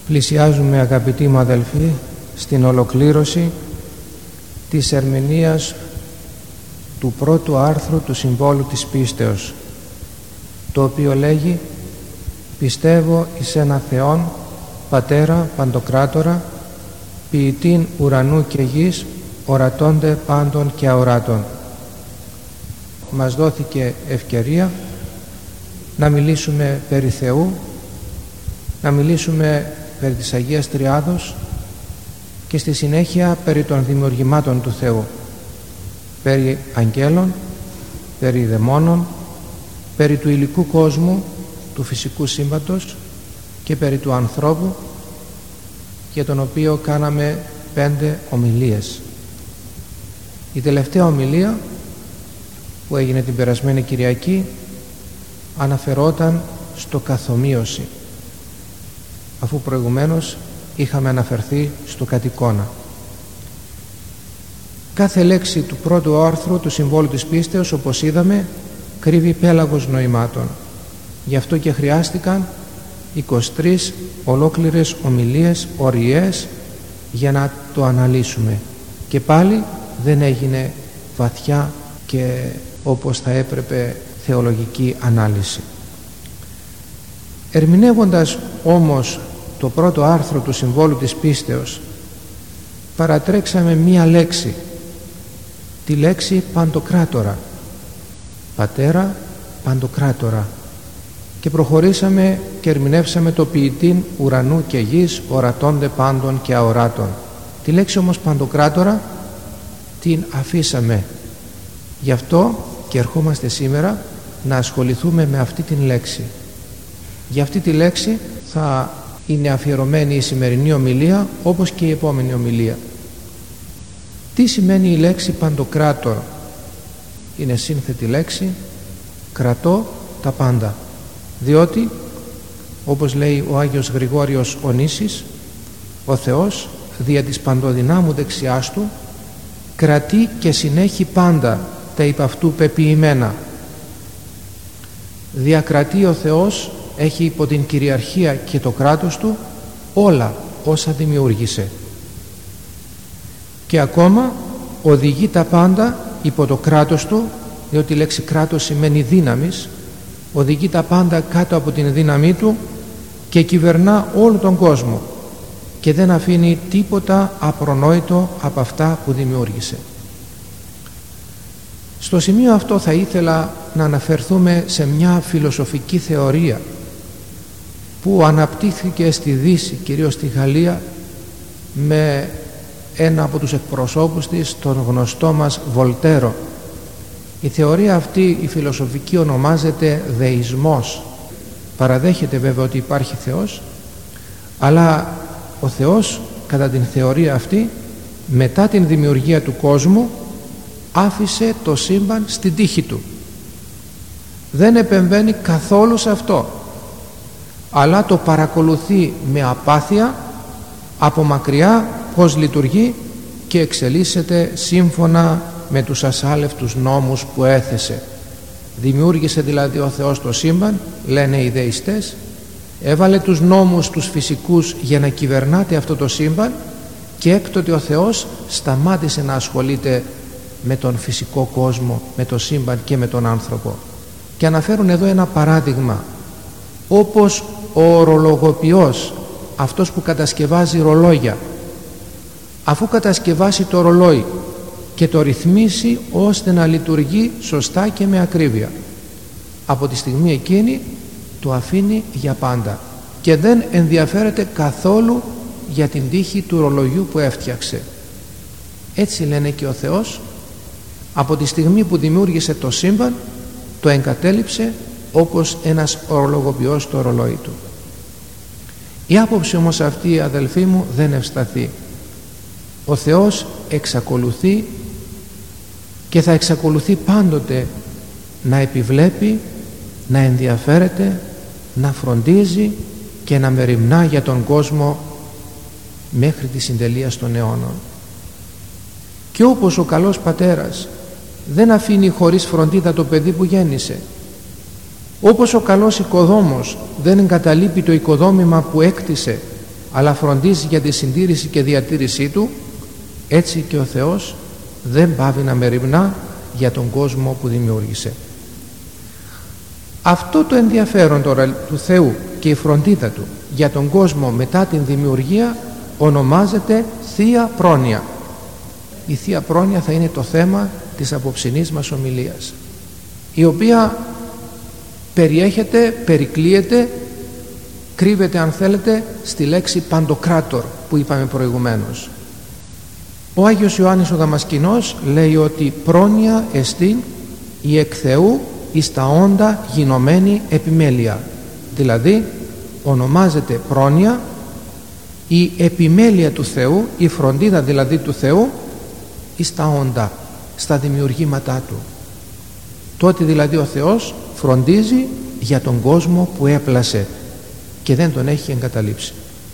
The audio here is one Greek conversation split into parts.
Πλησιάζουμε, αγαπητοί μου αδελφοί, στην ολοκλήρωση της ερμηνείας του πρώτου άρθρου του Συμβόλου της Πίστεως, το οποίο λέγει «Πιστεύω εις ένα Θεόν, Πατέρα Παντοκράτορα, ποιητήν ουρανού και γης, ορατώνται πάντων και αοράτων». Μας δόθηκε ευκαιρία να μιλήσουμε περί Θεού, να μιλήσουμε περί της Αγίας Τριάδος και στη συνέχεια περί των δημιουργημάτων του Θεού, περί αγγέλων, περί δαιμόνων, περί του υλικού κόσμου, του φυσικού σύμπαντος και περί του ανθρώπου, για τον οποίο κάναμε 5 ομιλίες. Η τελευταία ομιλία που έγινε την περασμένη Κυριακή αναφερόταν στο καθομοίωση, αφού προηγουμένως είχαμε αναφερθεί στο κατ' εικόνα. Κάθε λέξη του πρώτου άρθρου του Συμβόλου της Πίστεως, όπως είδαμε, κρύβει πέλαγος νοημάτων. Γι' αυτό και χρειάστηκαν 23 ολόκληρες ομιλίες οριές για να το αναλύσουμε, και πάλι δεν έγινε βαθιά και όπως θα έπρεπε θεολογική ανάλυση. Ερμηνεύοντας όμως το πρώτο άρθρο του Συμβόλου της Πίστεως, παρατρέξαμε μία λέξη, τη λέξη Παντοκράτορα, Πατέρα Παντοκράτορα, και προχωρήσαμε και ερμηνεύσαμε το ποιητήν ουρανού και γης, ορατώνται πάντων και αοράτων. Τη λέξη όμως Παντοκράτορα την αφήσαμε. Γι' αυτό και ερχόμαστε σήμερα να ασχοληθούμε με αυτή την λέξη. Για αυτή τη λέξη θα είναι αφιερωμένη η σημερινή ομιλία, όπως και η επόμενη ομιλία. Τι σημαίνει η λέξη Παντοκράτορ? Είναι σύνθετη λέξη, κρατώ τα πάντα, διότι όπως λέει ο Άγιος Γρηγόριος ο Νήσης, ο Θεός δια της παντοδυνάμου δεξιάς του κρατεί και συνέχει πάντα τα υπ' αυτού πεποιημένα. Διακρατεί ο Θεός, έχει υπό την κυριαρχία και το κράτος του όλα όσα δημιούργησε, και ακόμα οδηγεί τα πάντα υπό το κράτος του, διότι η λέξη κράτος σημαίνει δύναμης. Οδηγεί τα πάντα κάτω από την δύναμή του και κυβερνά όλο τον κόσμο και δεν αφήνει τίποτα απρονόητο από αυτά που δημιούργησε. Στο σημείο αυτό θα ήθελα να αναφερθούμε σε μια φιλοσοφική θεωρία που αναπτύχθηκε στη Δύση, κυρίως στη Γαλλία, με ένα από τους εκπροσώπους της, τον γνωστό μας Βολτέρο. Η θεωρία αυτή, η φιλοσοφική, ονομάζεται δεισμός. Παραδέχεται βέβαια ότι υπάρχει Θεός, αλλά ο Θεός, κατά την θεωρία αυτή, μετά την δημιουργία του κόσμου άφησε το σύμπαν στην τύχη του. Δεν επεμβαίνει καθόλου σε αυτό, αλλά το παρακολουθεί με απάθεια από μακριά πώς λειτουργεί και εξελίσσεται σύμφωνα με τους ασάλευτους νόμους που έθεσε. Δημιούργησε δηλαδή ο Θεός το σύμπαν, λένε οι δεϊστές, έβαλε τους νόμους τους φυσικούς για να κυβερνάται αυτό το σύμπαν, και έκτοτε ο Θεός σταμάτησε να ασχολείται με τον φυσικό κόσμο, με το σύμπαν και με τον άνθρωπο. Και αναφέρουν εδώ ένα παράδειγμα, όπως ο ορολογοποιός, αυτός που κατασκευάζει ρολόγια, αφού κατασκευάσει το ρολόι και το ρυθμίσει ώστε να λειτουργεί σωστά και με ακρίβεια, από τη στιγμή εκείνη το αφήνει για πάντα και δεν ενδιαφέρεται καθόλου για την τύχη του ρολογιού που έφτιαξε. Έτσι λένε και ο Θεός, από τη στιγμή που δημιούργησε το σύμπαν το εγκατέλειψε όπως ένας ορολογοποιός το ρολόι του. Η άποψη όμως αυτή, αδελφοί μου, δεν ευσταθεί. Ο Θεός εξακολουθεί και θα εξακολουθεί πάντοτε να επιβλέπει, να ενδιαφέρεται, να φροντίζει και να μεριμνά για τον κόσμο μέχρι τη συντελεία των αιώνων. Και όπως ο καλός πατέρας δεν αφήνει χωρίς φροντίδα το παιδί που γέννησε, όπως ο καλός οικοδόμος δεν εγκαταλείπει το οικοδόμημα που έκτισε αλλά φροντίζει για τη συντήρηση και διατήρησή του, έτσι και ο Θεός δεν πάβει να μεριμνά για τον κόσμο που δημιούργησε. Αυτό το ενδιαφέρον τώρα του Θεού και η φροντίδα του για τον κόσμο μετά την δημιουργία ονομάζεται Θεία Πρόνοια. Η Θεία Πρόνοια θα είναι το θέμα της απόψινής μας ομιλίας, η οποία περικλείεται, κρύβεται αν θέλετε στη λέξη Παντοκράτορ που είπαμε προηγουμένως. Ο Άγιος Ιωάννης ο Δαμασκηνός λέει ότι πρόνοια εστίν η εκ Θεού εις τα όντα γινωμένη επιμέλεια, δηλαδή ονομάζεται πρόνοια η επιμέλεια του Θεού, η φροντίδα δηλαδή του Θεού εις τα όντα, στα δημιουργήματά του. Τότε δηλαδή ο Θεός φροντίζει για τον κόσμο που έπλασε και δεν τον έχει εγκαταλείψει.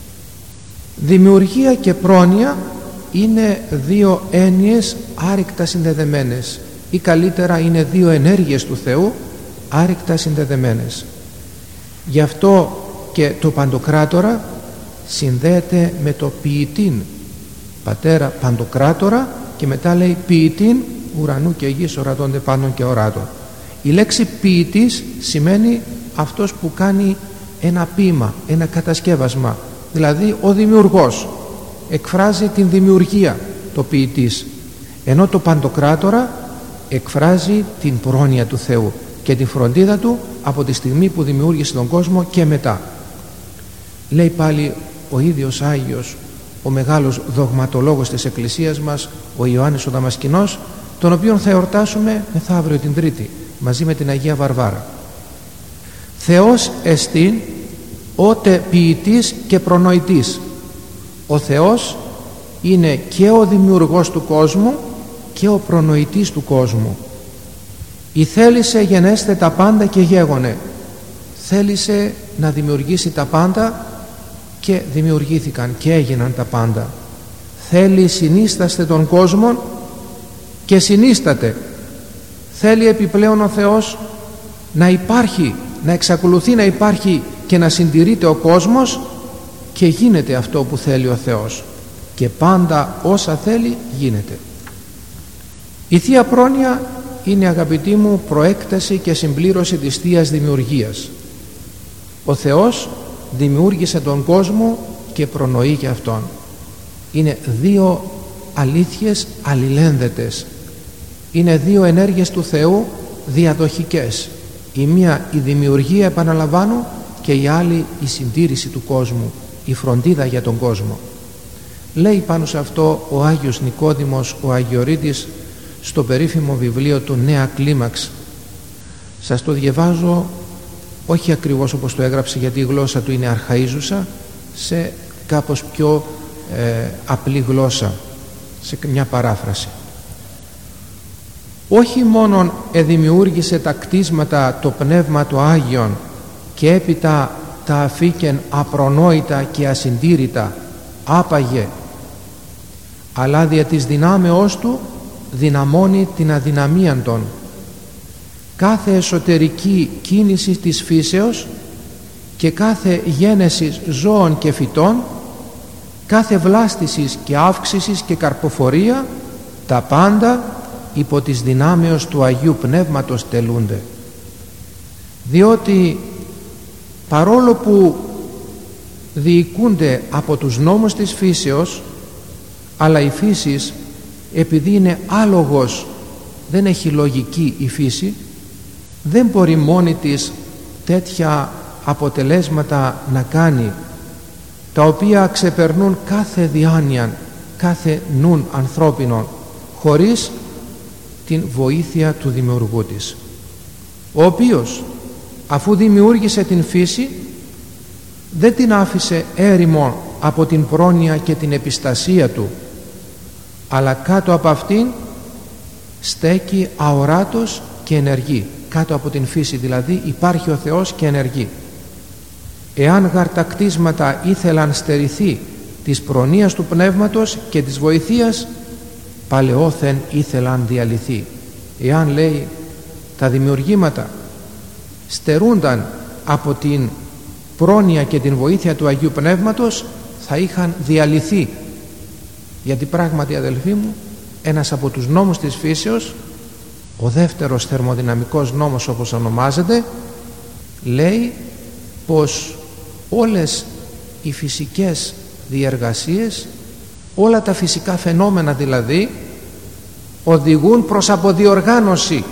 Δημιουργία και πρόνοια είναι δύο έννοιες άρρηκτα συνδεδεμένες, ή καλύτερα είναι δύο ενέργειες του Θεού άρρηκτα συνδεδεμένες. Γι' αυτό και το Παντοκράτορα συνδέεται με το ποιητήν πατέρα Παντοκράτορα και μετά λέει ποιητήν ουρανού και γης ορατώνται πάντων και οράτων. Η λέξη ποιητής σημαίνει αυτός που κάνει ένα ποίημα, ένα κατασκεύασμα, δηλαδή ο δημιουργός εκφράζει την δημιουργία, το ποιητής, ενώ το Παντοκράτορα εκφράζει την πρόνοια του Θεού και την φροντίδα του από τη στιγμή που δημιούργησε τον κόσμο και μετά. Λέει πάλι ο ίδιος Άγιος, ο μεγάλος δογματολόγος της Εκκλησίας μας, ο Ιωάννης ο Δαμασκηνός, τον οποίον θα εορτάσουμε μεθαύριο την Τρίτη μαζί με την Αγία Βαρβάρα. Θεός εστίν ότε ποιητής και προνοητής. Ο Θεός είναι και ο δημιουργός του κόσμου και ο προνοητής του κόσμου. Η θέλησε γενέστε τα πάντα και γέγονε. Θέλησε να δημιουργήσει τα πάντα και δημιουργήθηκαν και έγιναν τα πάντα. Θέλει συνίσταστε τον κόσμο και συνίσταται. Θέλει επιπλέον ο Θεός να υπάρχει, να εξακολουθεί να υπάρχει και να συντηρείται ο κόσμος και γίνεται αυτό που θέλει ο Θεός και πάντα όσα θέλει γίνεται. Η Θεία Πρόνοια είναι, αγαπητοί μου, προέκταση και συμπλήρωση της Θείας Δημιουργίας. Ο Θεός δημιούργησε τον κόσμο και προνοεί για Αυτόν. Είναι δύο αλήθειες αλληλένδετες. Είναι δύο ενέργειες του Θεού διαδοχικές. Η μία η δημιουργία, επαναλαμβάνω, και η άλλη η συντήρηση του κόσμου, η φροντίδα για τον κόσμο. Λέει πάνω σε αυτό ο Άγιος Νικόδημος ο Αγιορείτης στο περίφημο βιβλίο του Νέα Κλίμαξ. Σας το διαβάζω όχι ακριβώς όπως το έγραψε, γιατί η γλώσσα του είναι αρχαΐζουσα, σε κάπως πιο απλή γλώσσα, σε μια παράφραση. Όχι μόνον εδημιούργησε τα κτίσματα το Πνεύμα το Άγιον και έπειτα τα αφήκεν απρονόητα και ασυντήρητα άπαγε, αλλά δια της δυνάμεώς του δυναμώνει την αδυναμίαν των. Κάθε εσωτερική κίνηση της φύσεως και κάθε γένεσης ζώων και φυτών, κάθε βλάστησης και αύξησης και καρποφορία, τα πάντα υπό της δυνάμεως του Αγίου Πνεύματος τελούνται. Διότι παρόλο που διοικούνται από τους νόμους της φύσεως, αλλά η φύση, επειδή είναι άλογος, δεν έχει λογική η φύση, δεν μπορεί μόνη της τέτοια αποτελέσματα να κάνει, τα οποία ξεπερνούν κάθε διάνοια, κάθε νουν ανθρώπινων, χωρίς την βοήθεια του δημιουργού της, ο οποίος αφού δημιούργησε την φύση δεν την άφησε έρημο από την πρόνοια και την επιστασία του, αλλά κάτω από αυτήν στέκει αοράτος και ενεργεί. Κάτω από την φύση δηλαδή υπάρχει ο Θεός και ενεργεί. Εάν γαρ τα κτίσματα ήθελαν στερηθεί της προνοίας του Πνεύματος και της βοηθείας, παλαιόθεν ήθελαν διαλυθεί. Εάν, λέει, τα δημιουργήματα στερούνταν από την πρόνοια και την βοήθεια του Αγίου Πνεύματος, θα είχαν διαλυθεί. Γιατί πράγματι, αδελφοί μου, ένας από τους νόμους της φύσεως, ο δεύτερος θερμοδυναμικός νόμος όπως ονομάζεται, λέει πως όλες οι φυσικές διεργασίες, όλα τα φυσικά φαινόμενα δηλαδή, οδηγούν προς αποδιοργάνωση.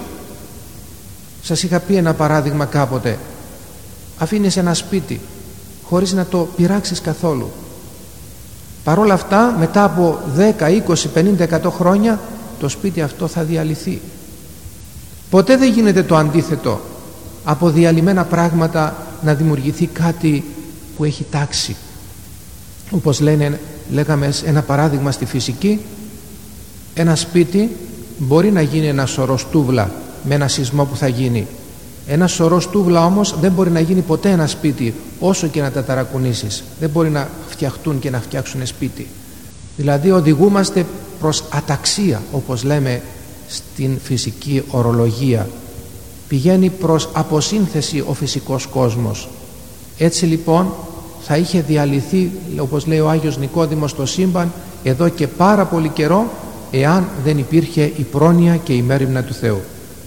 Σας είχα πει ένα παράδειγμα κάποτε. Αφήνεις ένα σπίτι χωρίς να το πειράξεις καθόλου. Παρόλα αυτά, μετά από 10, 20, 50, 100 χρόνια το σπίτι αυτό θα διαλυθεί. Ποτέ δεν γίνεται το αντίθετο, από διαλυμένα πράγματα να δημιουργηθεί κάτι που έχει τάξη. Όπως λέγαμε ένα παράδειγμα στη φυσική, ένα σπίτι μπορεί να γίνει ένα σωρό στούβλα με ένα σεισμό που θα γίνει. Ένα σωρό στούβλα όμως δεν μπορεί να γίνει ποτέ ένα σπίτι, όσο και να τα ταρακουνήσεις. Δεν μπορεί να φτιαχτούν και να φτιάξουν σπίτι. Δηλαδή οδηγούμαστε προς αταξία, όπως λέμε στην φυσική ορολογία. Πηγαίνει προς αποσύνθεση ο φυσικός κόσμος. Έτσι λοιπόν θα είχε διαλυθεί, όπως λέει ο Άγιος Νικόδημος, το σύμπαν εδώ και πάρα πολύ καιρό, εάν δεν υπήρχε η πρόνοια και η μέριμνα του Θεού.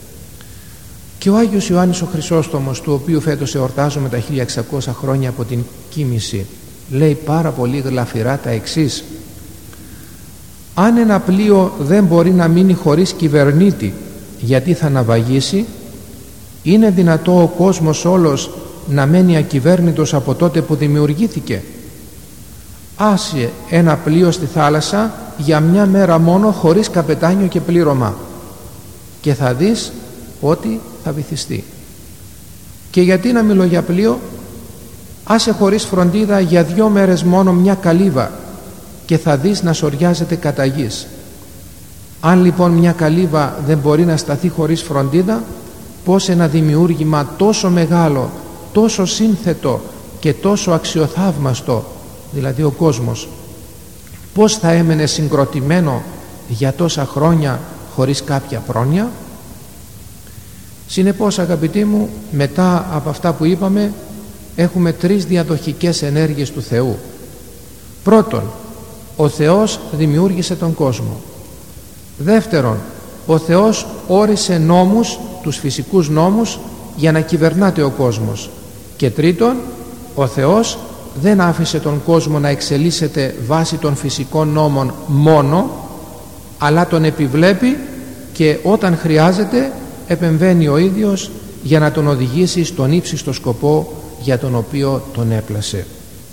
Και ο Άγιος Ιωάννης ο Χρυσόστομος, του οποίου φέτος εορτάζουμε τα 1600 χρόνια από την κοίμηση, λέει πάρα πολύ γλαφυρά τα εξής: αν ένα πλοίο δεν μπορεί να μείνει χωρίς κυβερνήτη γιατί θα ναυαγίσει, είναι δυνατό ο κόσμος όλος να μένει ακυβέρνητος από τότε που δημιουργήθηκε? Άσε ένα πλοίο στη θάλασσα για μια μέρα μόνο, χωρίς καπετάνιο και πλήρωμα, και θα δεις ότι θα βυθιστεί. Και γιατί να μιλώ για πλοίο? Άσε χωρίς φροντίδα για 2 μέρες μόνο μια καλύβα και θα δεις να σωριάζεται κατά γης. Αν λοιπόν μια καλύβα δεν μπορεί να σταθεί χωρίς φροντίδα, πως ένα δημιούργημα τόσο μεγάλο, τόσο σύνθετο και τόσο αξιοθαύμαστο, δηλαδή ο κόσμος, πως θα έμενε συγκροτημένο για τόσα χρόνια χωρίς κάποια πρόνοια? Συνεπώς, αγαπητοί μου, μετά από αυτά που είπαμε, έχουμε 3 διαδοχικές ενέργειες του Θεού. Πρώτον, ο Θεός δημιούργησε τον κόσμο. Δεύτερον, ο Θεός όρισε νόμους, τους φυσικούς νόμους, για να κυβερνάται ο κόσμος. Και τρίτον, ο Θεός δεν άφησε τον κόσμο να εξελίσσεται βάσει των φυσικών νόμων μόνο, αλλά τον επιβλέπει και όταν χρειάζεται επεμβαίνει ο ίδιος για να τον οδηγήσει στον ύψιστο σκοπό για τον οποίο τον έπλασε.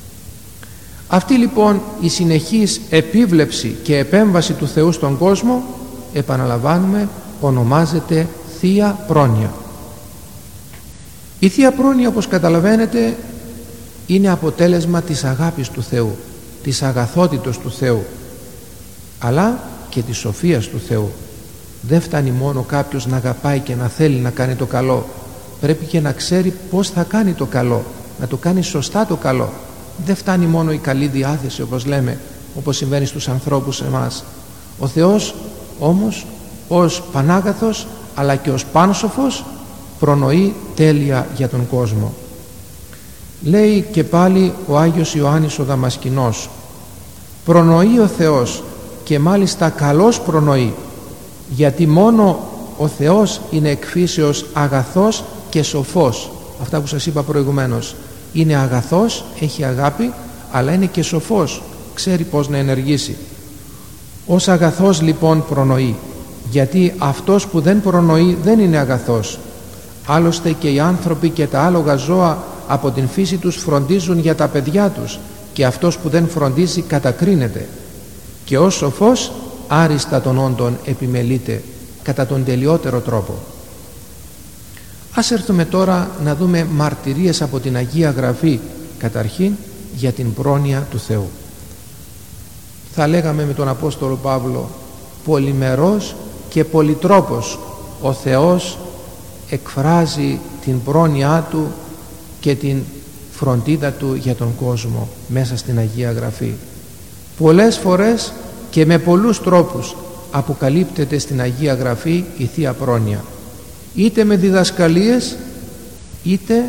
Αυτή λοιπόν η συνεχής επίβλεψη και επέμβαση του Θεού στον κόσμο, επαναλαμβάνουμε, ονομάζεται Θεία Πρόνοια. Η Θεία Πρόνοια, όπως καταλαβαίνετε, είναι αποτέλεσμα της αγάπης του Θεού, της αγαθότητος του Θεού, αλλά και της σοφίας του Θεού. Δεν φτάνει μόνο κάποιος να αγαπάει και να θέλει να κάνει το καλό, πρέπει και να ξέρει πώς θα κάνει το καλό, να το κάνει σωστά το καλό. Δεν φτάνει μόνο η καλή διάθεση, όπως λέμε, όπως συμβαίνει στους ανθρώπους εμάς. Ο Θεός όμως ως πανάγαθος αλλά και ως πάνσοφος προνοεί τέλεια για τον κόσμο. Λέει και πάλι ο Άγιος Ιωάννης ο Δαμασκηνός: προνοεί ο Θεός, και μάλιστα καλώς προνοεί, γιατί μόνο ο Θεός είναι εκ φύσεως αγαθός και σοφός. Αυτά που σας είπα προηγουμένως. Είναι αγαθός, έχει αγάπη, αλλά είναι και σοφός, ξέρει πώς να ενεργήσει. Ως αγαθός λοιπόν προνοεί, γιατί αυτός που δεν προνοεί δεν είναι αγαθός. Άλλωστε και οι άνθρωποι και τα άλογα ζώα από την φύση τους φροντίζουν για τα παιδιά τους, και αυτός που δεν φροντίζει κατακρίνεται. Και ως σοφός άριστα των όντων επιμελείται κατά τον τελειότερο τρόπο. Ας έρθουμε τώρα να δούμε μαρτυρίες από την Αγία Γραφή, καταρχήν για την πρόνοια του Θεού. Θα λέγαμε με τον Απόστολο Παύλο: πολυμερός και πολυτρόπος ο Θεός εκφράζει την πρόνοιά Του και την φροντίδα Του για τον κόσμο μέσα στην Αγία Γραφή. Πολλές φορές και με πολλούς τρόπους αποκαλύπτεται στην Αγία Γραφή η Θεία Πρόνοια, είτε με διδασκαλίες είτε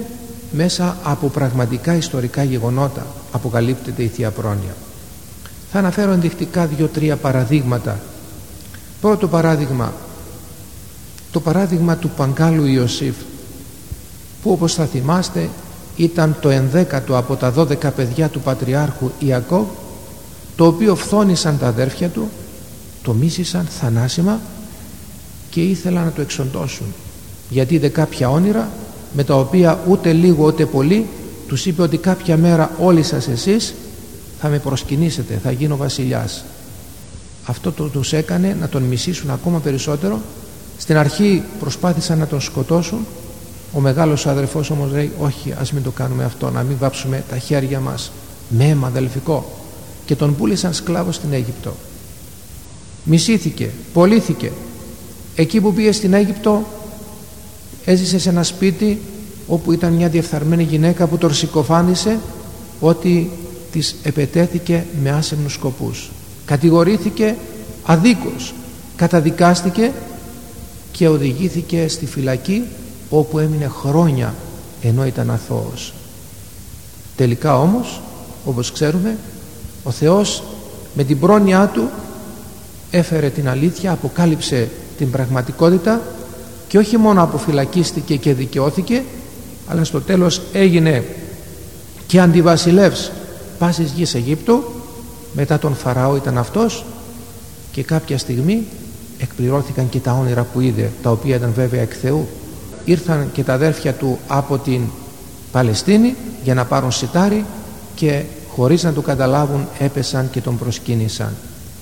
μέσα από πραγματικά ιστορικά γεγονότα αποκαλύπτεται η Θεία Πρόνοια. Θα αναφέρω ενδεικτικά 2-3 παραδείγματα. Πρώτο παράδειγμα, το παράδειγμα του Παγκάλου Ιωσήφ, που όπως θα θυμάστε ήταν το 11ο από τα 12 παιδιά του Πατριάρχου Ιακώβ, το οποίο φθόνησαν τα αδέρφια του, το μίσησαν θανάσιμα και ήθελαν να το εξοντώσουν, γιατί είδε κάποια όνειρα με τα οποία ούτε λίγο ούτε πολύ τους είπε ότι κάποια μέρα όλοι σας εσείς θα με προσκυνήσετε, θα γίνω βασιλιάς. Αυτό τους έκανε να τον μισήσουν ακόμα περισσότερο. Στην αρχή προσπάθησαν να τον σκοτώσουν. Ο μεγάλος αδερφός όμως λέει όχι, ας μην το κάνουμε αυτό, να μην βάψουμε τα χέρια μας με αίμα αδελφικό, και τον πούλησαν σκλάβο στην Αίγυπτο. Μισήθηκε, πωλήθηκε. Εκεί που πήγε στην Αίγυπτο έζησε σε ένα σπίτι όπου ήταν μια διεφθαρμένη γυναίκα που τον συκοφάντησε ότι της επετέθηκε με άσεμνους σκοπούς. Κατηγορήθηκε αδίκως, καταδικάστηκε και οδηγήθηκε στη φυλακή, όπου έμεινε χρόνια ενώ ήταν αθώος. Τελικά όμως, όπως ξέρουμε, ο Θεός με την πρόνοιά του έφερε την αλήθεια, αποκάλυψε την πραγματικότητα και όχι μόνο αποφυλακίστηκε και δικαιώθηκε, αλλά στο τέλος έγινε και αντιβασιλεύς πάσης γης Αιγύπτου. Μετά τον Φαραώ ήταν αυτός, και κάποια στιγμή εκπληρώθηκαν και τα όνειρα που είδε, τα οποία ήταν βέβαια εκ Θεού. Ήρθαν και τα αδέρφια του από την Παλαιστίνη για να πάρουν σιτάρι και χωρίς να το καταλάβουν έπεσαν και τον προσκύνησαν.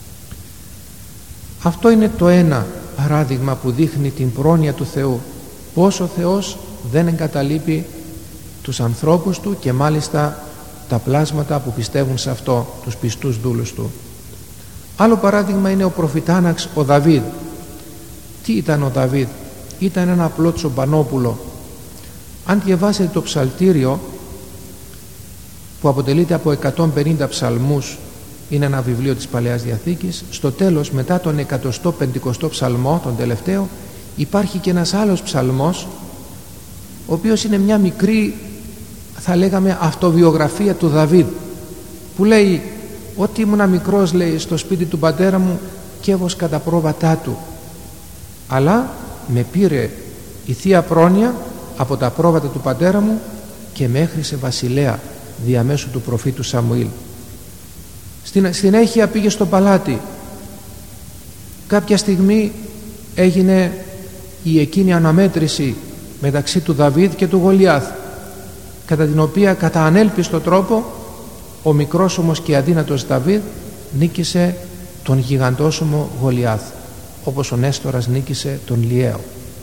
Αυτό είναι το ένα παράδειγμα που δείχνει την πρόνοια του Θεού, πως ο Θεός δεν εγκαταλείπει τους ανθρώπους του και μάλιστα τα πλάσματα που πιστεύουν σε αυτό, τους πιστούς δούλους του. Άλλο παράδειγμα είναι ο προφητάναξ ο Δαβίδ. Τι ήταν ο Δαβίδ? Ήταν ένα απλό τσομπανόπουλο. Αν διαβάσετε το ψαλτήριο, που αποτελείται από 150 ψαλμούς, είναι ένα βιβλίο της Παλαιάς Διαθήκης, στο τέλος, μετά τον 150ο ψαλμό, τον τελευταίο, υπάρχει και ένας άλλος ψαλμός, ο οποίος είναι μια μικρή, θα λέγαμε, αυτοβιογραφία του Δαβίδ, που λέει ότι ήμουνα μικρός, λέει, στο σπίτι του πατέρα μου καίγος κατά πρόβατά του, αλλά με πήρε η Θεία Πρόνοια από τα πρόβατα του πατέρα μου και με έχρισε βασιλέα διαμέσου του προφήτου Σαμουήλ. Στην Έχεια πήγε στο παλάτι. Κάποια στιγμή έγινε η εκείνη αναμέτρηση μεταξύ του Δαβίδ και του Γολιάθ, κατά την οποία κατά ανέλπιστο τρόπο ο μικρός όμως και αδύνατος Δαβίδ νίκησε τον γιγαντόσωμο Γολιάθ, όπως ο Νέστορας νίκησε τον Λιαίο.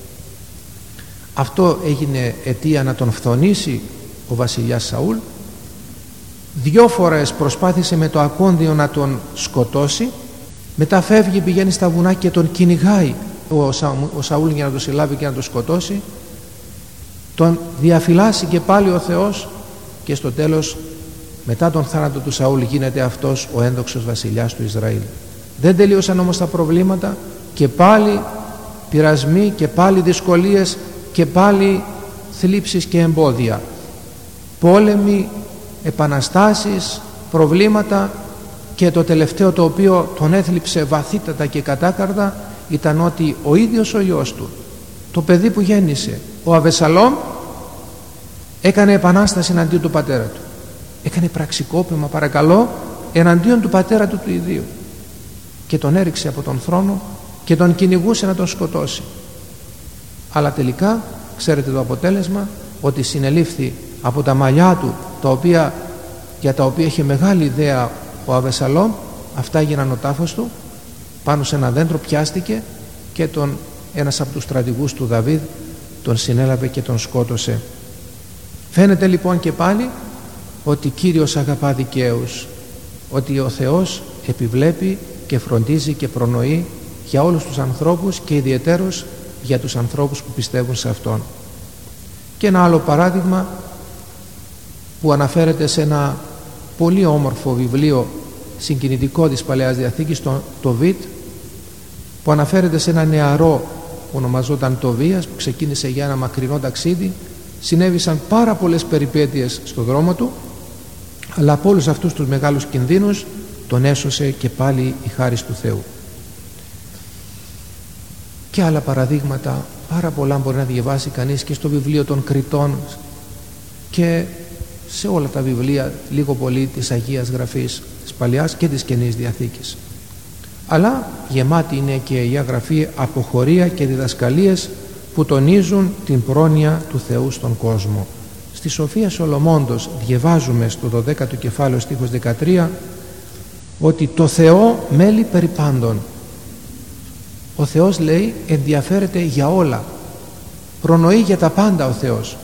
Αυτό έγινε αιτία να τον φθονήσει ο βασιλιάς Σαούλ. 2 φορές προσπάθησε με το ακόνδιο να τον σκοτώσει. Μετά φεύγει, πηγαίνει στα βουνά και τον κυνηγάει ο Σαούλ για να τον συλλάβει και να τον σκοτώσει. Τον διαφυλάσσει και πάλι ο Θεός, και στο τέλος, μετά τον θάνατο του Σαούλ, γίνεται αυτός ο ένδοξος βασιλιάς του Ισραήλ. Δεν τελείωσαν όμως τα προβλήματα, και πάλι πειρασμοί και πάλι δυσκολίες και πάλι θλίψεις και εμπόδια, πόλεμοι, επαναστάσεις, προβλήματα, και το τελευταίο το οποίο τον έθλιψε βαθύτατα και κατάκαρδα ήταν ότι ο ίδιος ο γιος του, το παιδί που γέννησε, ο Αβεσσαλόμ, έκανε επανάσταση εναντίον του πατέρα του. Έκανε πραξικόπημα, παρακαλώ, εναντίον του πατέρα του ιδίου, και τον έριξε από τον θρόνο και τον κυνηγούσε να τον σκοτώσει. Αλλά τελικά ξέρετε το αποτέλεσμα, ότι συνελήφθη από τα μαλλιά του, για τα οποία είχε μεγάλη ιδέα ο Αβεσσαλόμ. Αυτά έγιναν ο τάφος του. Πάνω σε ένα δέντρο πιάστηκε και ένας από τους στρατηγούς του Δαβίδ τον συνέλαβε και τον σκότωσε. Φαίνεται λοιπόν και πάλι ότι Κύριος αγαπά δικαίους, ότι ο Θεός επιβλέπει και φροντίζει και προνοεί για όλους τους ανθρώπους, και ιδιαιτέρως για τους ανθρώπους που πιστεύουν σε Αυτόν. Και ένα άλλο παράδειγμα που αναφέρεται σε ένα πολύ όμορφο βιβλίο συγκινητικό της Παλαιάς Διαθήκης, το Βιτ, που αναφέρεται σε ένα νεαρό που ονομαζόταν Τοβίας, που ξεκίνησε για ένα μακρινό ταξίδι συνέβησαν πάρα πολλές περιπέτειες στο δρόμο του, αλλά από όλους αυτούς τους μεγάλους κινδύνους τον έσωσε και πάλι η χάρις του Θεού. Και άλλα παραδείγματα πάρα πολλά μπορεί να διαβάσει κανείς και στο βιβλίο των Κριτών και σε όλα τα βιβλία λίγο πολύ της Αγίας Γραφής, της Παλαιάς και της Καινής Διαθήκης. Αλλά γεμάτη είναι και η Αγία Γραφή από χωρία και διδασκαλίες που τονίζουν την πρόνοια του Θεού στον κόσμο. Στη Σοφία Σολομώντος διαβάζουμε στο 12ο κεφάλαιο στίχος 13 ότι το Θεό μέλει περί πάντων. Ο Θεός, λέει, ενδιαφέρεται για όλα, προνοεί για τα πάντα ο Θεός.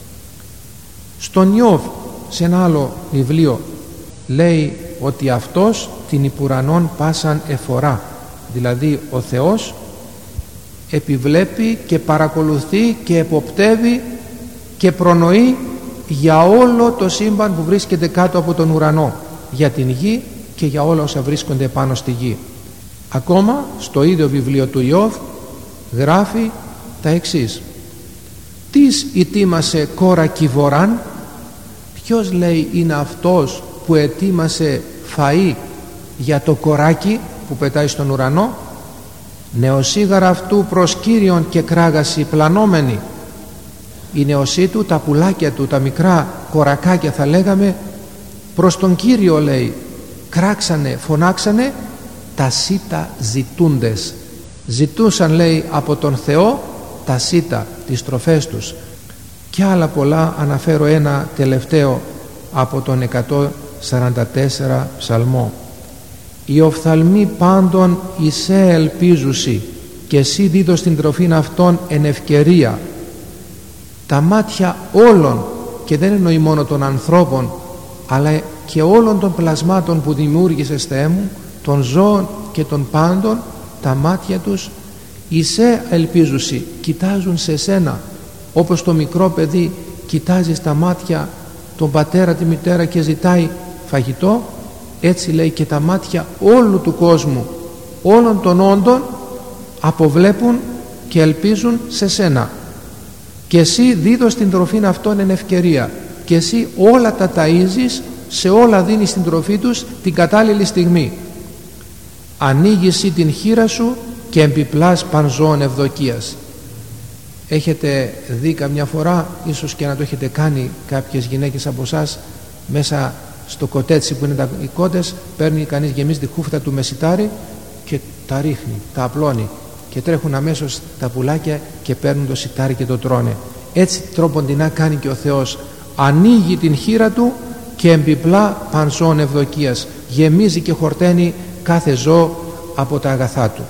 Στον Ιώβ, σε ένα άλλο βιβλίο, λέει ότι αυτός την υπουρανών πάσαν εφορά, δηλαδή ο Θεός επιβλέπει και παρακολουθεί και εποπτεύει και προνοεί για όλο το σύμπαν που βρίσκεται κάτω από τον ουρανό, για την γη και για όλα όσα βρίσκονται πάνω στη γη. Ακόμα στο ίδιο βιβλίο του Ιώβ γράφει τα εξής: «Τις ετοίμασε κόρα κυβοράν». Ποιος, λέει, είναι αυτός που ετοίμασε φαΐ για το κοράκι που πετάει στον ουρανό? «Νεοσίγαρα αυτού προς Κύριον και κράγαση πλανόμενη». Η νεοσή του, τα πουλάκια του, τα μικρά κορακάκια θα λέγαμε, προς τον Κύριο, λέει, κράξανε, φωνάξανε, τα σίτα ζητούντες. Ζητούσαν, λέει, από τον Θεό τα σίτα, τις τροφές τους. Και άλλα πολλά, αναφέρω ένα τελευταίο από τον 144 ψαλμό. «Οι οφθαλμοί πάντων εισέ ελπίζουσι και εσύ δίδω την τροφήν αυτών εν ευκαιρία». Τα μάτια όλων, και δεν εννοεί μόνο των ανθρώπων, αλλά και όλων των πλασμάτων που δημιούργησες, Θεέ μου, των ζώων και των πάντων, τα μάτια τους εισέ ελπίζουσι, κοιτάζουν σε σένα, όπως το μικρό παιδί κοιτάζει στα μάτια τον πατέρα, τη μητέρα και ζητάει φαγητό. Έτσι, λέει, και τα μάτια όλου του κόσμου, όλων των όντων, αποβλέπουν και ελπίζουν σε σένα. Και εσύ δίδως την τροφήν αυτών εν ευκαιρία, και εσύ όλα τα ταΐζεις, σε όλα δίνεις την τροφή τους την κατάλληλη στιγμή. Ανοίγεις την χείρα σου και εμπιπλάς παν ζώων ευδοκίας. Έχετε δει καμιά φορά, ίσως και να το έχετε κάνει κάποιες γυναίκες από εσάς, μέσα στο κοτέτσι που είναι οι κότες, παίρνει κανείς, γεμίζει τη χούφτα του με σιτάρι και τα ρίχνει, τα απλώνει και τρέχουν αμέσως τα πουλάκια και παίρνουν το σιτάρι και το τρώνε. Έτσι τρόποντινά κάνει και ο Θεός. Ανοίγει την χείρα του και εμπιπλά παν ζώων ευδοκίας. Γεμίζει και χορταίνει κάθε ζώο από τα αγαθά του.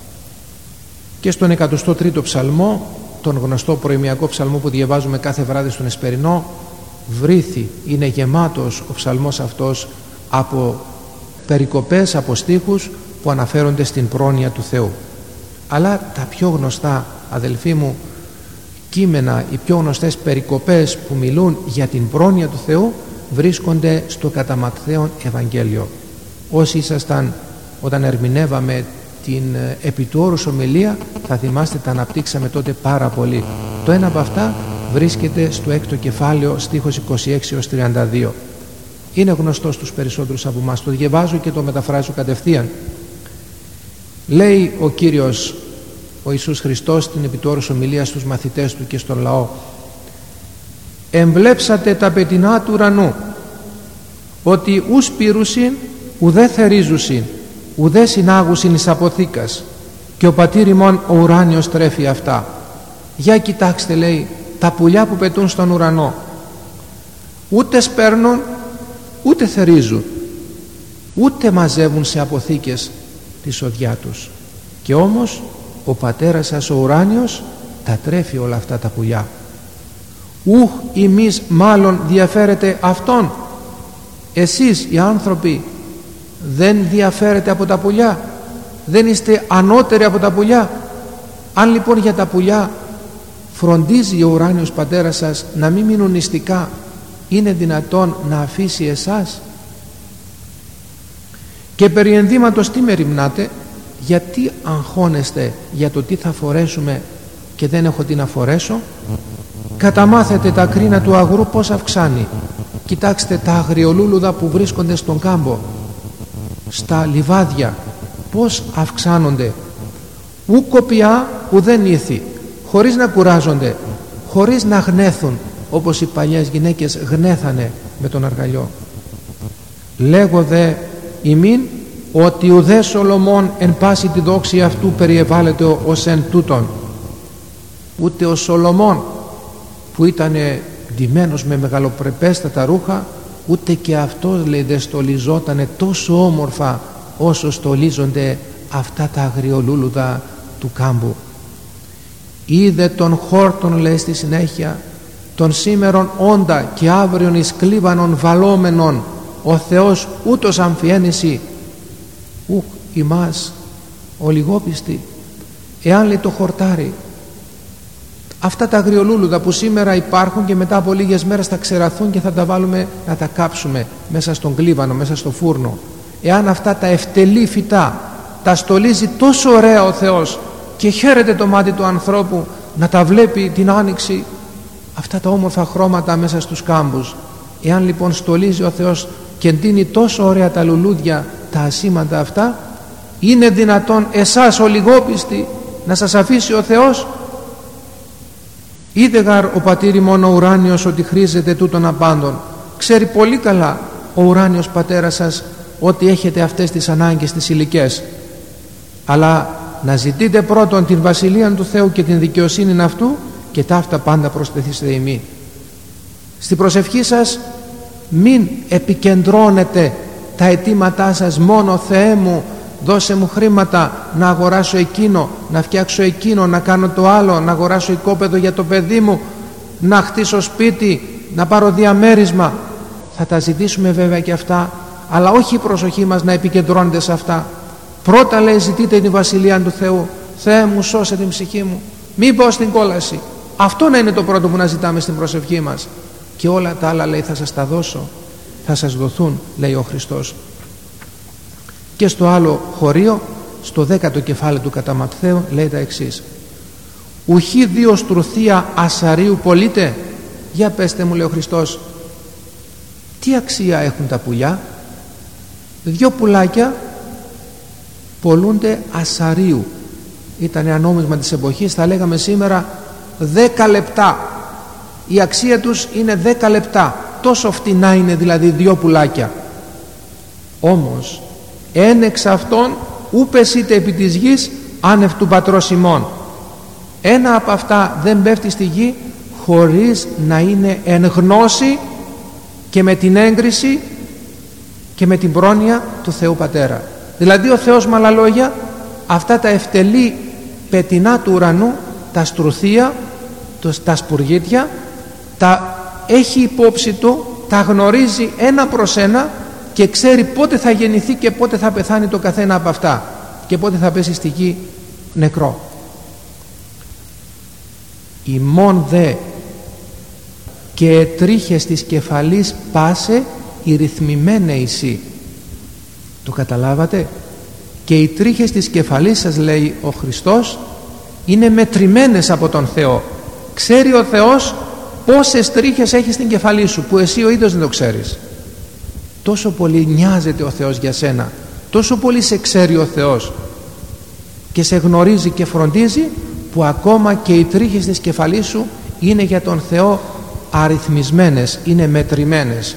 Και στον 103ο ψαλμό, τον γνωστό προημιακό ψαλμό που διαβάζουμε κάθε βράδυ στον Εσπερινό, βρήθη, είναι γεμάτος ο ψαλμός αυτός από περικοπές, από στίχους που αναφέρονται στην πρόνοια του Θεού. Αλλά τα πιο γνωστά, αδελφοί μου, κείμενα, οι πιο γνωστές περικοπές που μιλούν για την πρόνοια του Θεού βρίσκονται στο κατά Ματθαίον Ευαγγέλιο. Όσοι ήσασταν όταν ερμηνεύαμε την επί του όρους ομιλία, θα θυμάστε, τα αναπτύξαμε τότε πάρα πολύ. Το ένα από αυτά βρίσκεται στο 6ο κεφάλαιο στίχος 26-32. Είναι γνωστό στους περισσότερους από εμάς, το διαβάζω και το μεταφράζω κατευθείαν. Λέει ο Κύριος, ο Ιησούς Χριστός, στην επί του όρους ομιλία στους μαθητές του και στον λαό: «Εμβλέψατε τα πετεινά του ουρανού, ότι ους πήρουσιν, ουδέ θερίζουσιν, ουδέ συνάγουσιν εις αποθήκας, και ο πατήρ ημών ο ουράνιος τρέφει αυτά». Για κοιτάξτε, λέει, τα πουλιά που πετούν στον ουρανό, ούτε σπέρνουν, ούτε θερίζουν, ούτε μαζεύουν σε αποθήκες τη σοδιά τους, και όμως ο πατέρας σας ο ουράνιος τα τρέφει όλα αυτά τα πουλιά. Ουχ εμείς μάλλον διαφέρετε αυτόν? Εσείς οι άνθρωποι δεν διαφέρετε από τα πουλιά? Δεν είστε ανώτεροι από τα πουλιά? Αν λοιπόν για τα πουλιά φροντίζει ο ουράνιος πατέρας σας να μην μείνουν νηστικά, είναι δυνατόν να αφήσει εσάς? Και περί ενδύματος τι μεριμνάτε? Γιατί αγχώνεστε για το τι θα φορέσουμε και δεν έχω τι να φορέσω? Καταμάθετε τα κρίνα του αγρού πως αυξάνει. Κοιτάξτε τα αγριολούλουδα που βρίσκονται στον κάμπο, στα λιβάδια, πως αυξάνονται. Ου κοπιά ου δεν ήθη, χωρίς να κουράζονται, χωρίς να γνέθουν, όπως οι παλιές γυναίκες γνέθανε με τον αργαλιό. Λέγω δε ημίν ότι ουδέ Σολομών εν πάση τη δόξη αυτού περιεβάλλεται ως εν τούτον. Ούτε ο Σολομών που ήταν ντυμένος με μεγαλοπρεπέστατα ρούχα, ούτε και αυτός, λέει, δεν στολιζότανε τόσο όμορφα όσο στολίζονται αυτά τα αγριολούλουδα του κάμπου. Είδε τον χόρτον, λέει στη συνέχεια, των σήμερον όντα και αύριον εις κλίβανον βαλόμενον, ο Θεός ούτως αμφιένηση. Ουχ ημάς ο λιγόπιστη, εάν, λέει, το χορτάρι, αυτά τα αγριολούλουδα που σήμερα υπάρχουν και μετά από λίγες μέρες θα ξεραθούν και θα τα βάλουμε να τα κάψουμε μέσα στον κλίβανο, μέσα στο φούρνο, εάν αυτά τα ευτελή φυτά τα στολίζει τόσο ωραία ο Θεός και χαίρεται το μάτι του ανθρώπου να τα βλέπει την άνοιξη, αυτά τα όμορφα χρώματα μέσα στους κάμπους, εάν λοιπόν στολίζει ο Θεός και ντύνει τόσο ωραία τα λουλούδια, τα ασήμαντα αυτά, είναι δυνατόν εσάς ολιγόπιστοι να σας αφήσει ο Θεός? Είδε γαρ ο πατήρ ημών ο ουράνιος ότι χρήζεται τούτων απάντων. Ξέρει πολύ καλά ο ουράνιος πατέρας σας ότι έχετε αυτές τις ανάγκες τις υλικές, αλλά να ζητείτε πρώτον την βασιλεία του Θεού και την δικαιοσύνη αυτού και ταύτα πάντα προσθεθήστε ημί. Στην προσευχή σας μην επικεντρώνετε τα αιτήματά σας μόνο «Θεέ μου, δώσε μου χρήματα να αγοράσω εκείνο, να φτιάξω εκείνο, να κάνω το άλλο, να αγοράσω οικόπεδο για το παιδί μου, να χτίσω σπίτι, να πάρω διαμέρισμα». Θα τα ζητήσουμε βέβαια και αυτά, αλλά όχι η προσοχή μας να επικεντρώνεται σε αυτά. Πρώτα, λέει, ζητείτε τη βασιλεία του Θεού. «Θεέ μου, σώσε την ψυχή μου, μην πάω στην κόλαση». Αυτό να είναι το πρώτο που να ζητάμε στην προσευχή μας, και όλα τα άλλα, λέει, θα σας τα δώσω, θα σας δοθούν, λέει ο Χριστός. Και στο άλλο χωρίο, στο 10ο κεφάλαιο του κατά Ματθαίου, λέει τα εξής: «Ουχή δύο στρουθία ασαρίου πωλείτε». Για πέστε μου, λέει ο Χριστός, τι αξία έχουν τα πουλιά? Δυο πουλάκια πολλούνται ασαρίου. Ήταν ένα νόμισμα της εποχής, θα λέγαμε σήμερα 10 λεπτά. Η αξία τους είναι 10 λεπτά. Τόσο φτηνά είναι δηλαδή δυο πουλάκια. Όμως εν εξ αυτών ου πεσείτε επί της γης άνευ του πατρός ημών. Ένα από αυτά δεν πέφτει στη γη χωρίς να είναι εν γνώση και με την έγκριση και με την πρόνοια του Θεού Πατέρα. Δηλαδή ο Θεός, με άλλα λόγια, αυτά τα ευτελή πετεινά του ουρανού, τα στρουθία, τα σπουργίτια, τα έχει υπόψη του, τα γνωρίζει ένα προς ένα και ξέρει πότε θα γεννηθεί και πότε θα πεθάνει το καθένα από αυτά και πότε θα πέσει στη γη νεκρό. «Ημών δε και τρίχες της κεφαλής πάσε η ρυθμημένε εισί». Το καταλάβατε? Και οι τρίχες της κεφαλής σας, λέει ο Χριστός, είναι μετρημένες από τον Θεό. Ξέρει ο Θεός πόσες τρίχες έχεις στην κεφαλή σου, που εσύ ο ίδιος δεν το ξέρεις. Τόσο πολύ νοιάζεται ο Θεός για σένα, τόσο πολύ σε ξέρει ο Θεός και σε γνωρίζει και φροντίζει, που ακόμα και οι τρίχες της κεφαλής σου είναι για τον Θεό αριθμισμένες, είναι μετρημένες.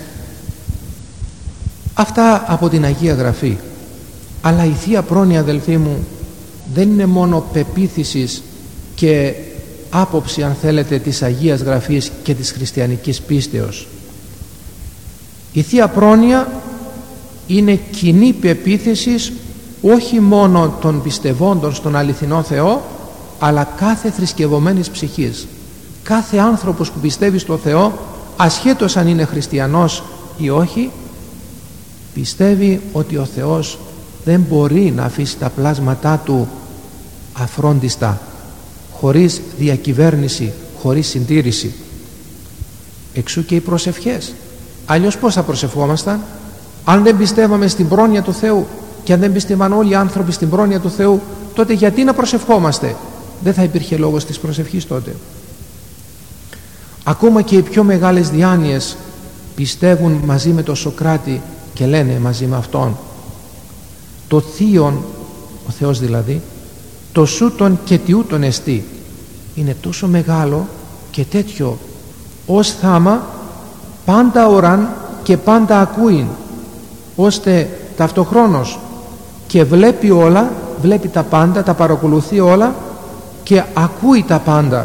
Αυτά από την Αγία Γραφή. Αλλά η Θεία Πρόνοια, αδελφοί μου, δεν είναι μόνο πεποίθησης και άποψη, αν θέλετε, της Αγίας Γραφής και της χριστιανικής πίστεως. Η Θεία Πρόνοια είναι κοινή πεποίθησης όχι μόνο των πιστευόντων στον αληθινό Θεό, αλλά κάθε θρησκευωμένης ψυχής. Κάθε άνθρωπος που πιστεύει στο Θεό, ασχέτως αν είναι χριστιανός ή όχι, πιστεύει ότι ο Θεός δεν μπορεί να αφήσει τα πλάσματά του αφρόντιστα, χωρίς διακυβέρνηση, χωρίς συντήρηση. Εξού και οι προσευχές. Αλλιώς πώς θα προσευχόμασταν? Αν δεν πιστεύαμε στην πρόνοια του Θεού και αν δεν πιστεύαν όλοι οι άνθρωποι στην πρόνοια του Θεού, τότε γιατί να προσευχόμαστε? Δεν θα υπήρχε λόγος της προσευχής τότε. Ακόμα και οι πιο μεγάλες διάνοιες πιστεύουν μαζί με τον Σωκράτη και λένε μαζί με αυτόν: το θείον, ο Θεός δηλαδή, το σούτον και τιούτον εστί. Είναι τόσο μεγάλο και τέτοιο ως θάμα, πάντα οράν και πάντα ακούειν, ώστε ταυτοχρόνως και βλέπει όλα, βλέπει τα πάντα, τα παρακολουθεί όλα και ακούει τα πάντα.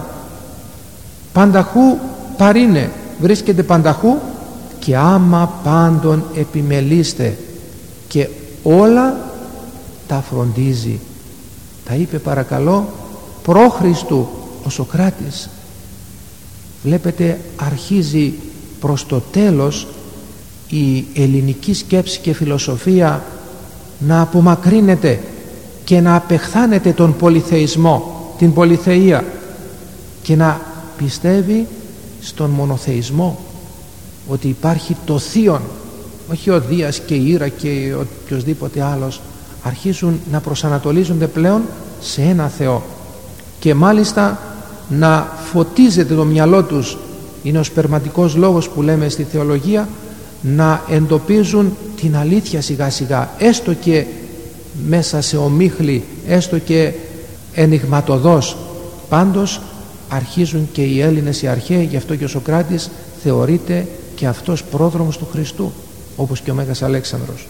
Πανταχού παρήνε, βρίσκεται πανταχού και άμα πάντων επιμελείστε, και όλα τα φροντίζει. Τα είπε παρακαλώ προ Χριστού ο Σωκράτης. Βλέπετε, αρχίζει προς το τέλος η ελληνική σκέψη και φιλοσοφία να απομακρύνεται και να απεχθάνεται τον πολυθεϊσμό, την πολυθεΐα, και να πιστεύει στον μονοθεϊσμό, ότι υπάρχει το θείον, όχι ο Δίας και η Ήρα και οποιοσδήποτε άλλος. Αρχίζουν να προσανατολίζονται πλέον σε ένα Θεό και μάλιστα να φωτίζεται το μυαλό τους, είναι ο σπερματικός λόγος που λέμε στη θεολογία, να εντοπίζουν την αλήθεια σιγά σιγά, έστω και μέσα σε ομίχλη, έστω και ενιγματωδώς. Πάντως αρχίζουν και οι Έλληνες οι αρχαίοι, γι' αυτό και ο Σωκράτης θεωρείται και αυτός πρόδρομος του Χριστού, όπως και ο Μέγας Αλέξανδρος.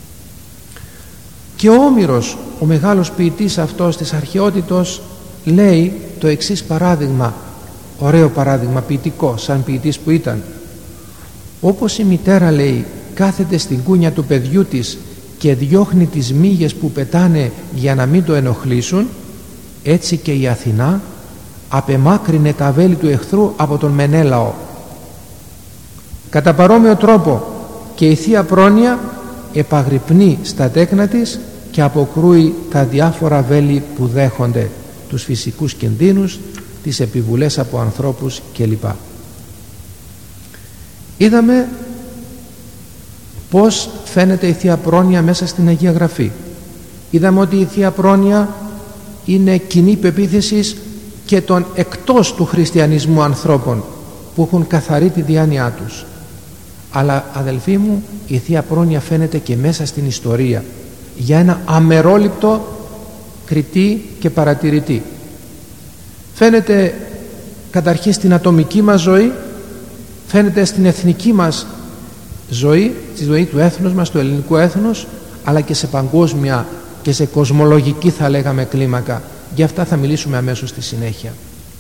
Και ο Όμηρος, ο μεγάλος ποιητής αυτός της αρχαιότητος, λέει το εξής παράδειγμα, ωραίο παράδειγμα ποιητικό, σαν ποιητής που ήταν: όπως η μητέρα, λέει, κάθεται στην κούνια του παιδιού της και διώχνει τις μύγες που πετάνε για να μην το ενοχλήσουν, έτσι και η Αθηνά απεμάκρυνε τα βέλη του εχθρού από τον Μενέλαο. Κατά παρόμοιο τρόπο και η Θεία Πρόνοια επαγρυπνεί στα τέκνα της και αποκρούει τα διάφορα βέλη που δέχονται, τους φυσικούς κινδύνους, τις επιβουλές από ανθρώπους κλπ. Είδαμε πώς φαίνεται η Θεία Πρόνοια μέσα στην Αγία Γραφή. Είδαμε ότι η Θεία Πρόνοια είναι κοινή πεποίθησης και των εκτός του χριστιανισμού ανθρώπων που έχουν καθαρή τη διάνοιά τους. Αλλά αδελφοί μου, η Θεία Πρόνοια φαίνεται και μέσα στην ιστορία για ένα αμερόληπτο κριτή και παρατηρητή. Φαίνεται καταρχήν στην ατομική μας ζωή, φαίνεται στην εθνική μας ζωή, στη ζωή του έθνους μας, του ελληνικού έθνους, αλλά και σε παγκόσμια και σε κοσμολογική, θα λέγαμε, κλίμακα. Γι' αυτά θα μιλήσουμε αμέσως στη συνέχεια.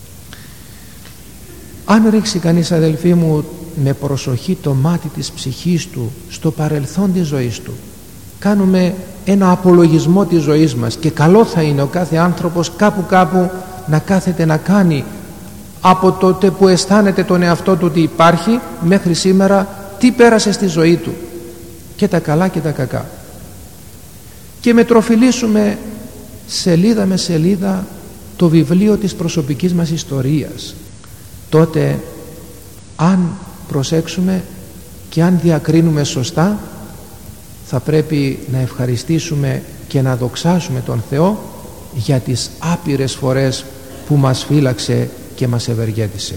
Αν ρίξει κανείς, αδελφοί μου, με προσοχή το μάτι της ψυχής του στο παρελθόν της ζωής του, κάνουμε ένα απολογισμό της ζωής μας, και καλό θα είναι ο κάθε άνθρωπος κάπου να κάθεται να κάνει από τότε που αισθάνεται τον εαυτό του ότι υπάρχει μέχρι σήμερα, τι πέρασε στη ζωή του, και τα καλά και τα κακά, και μετροφιλήσουμε σελίδα με σελίδα το βιβλίο της προσωπικής μας ιστορίας. Τότε, αν προσέξουμε και αν διακρίνουμε σωστά, θα πρέπει να ευχαριστήσουμε και να δοξάσουμε τον Θεό για τις άπειρες φορές που μας φύλαξε και μας ευεργέτησε.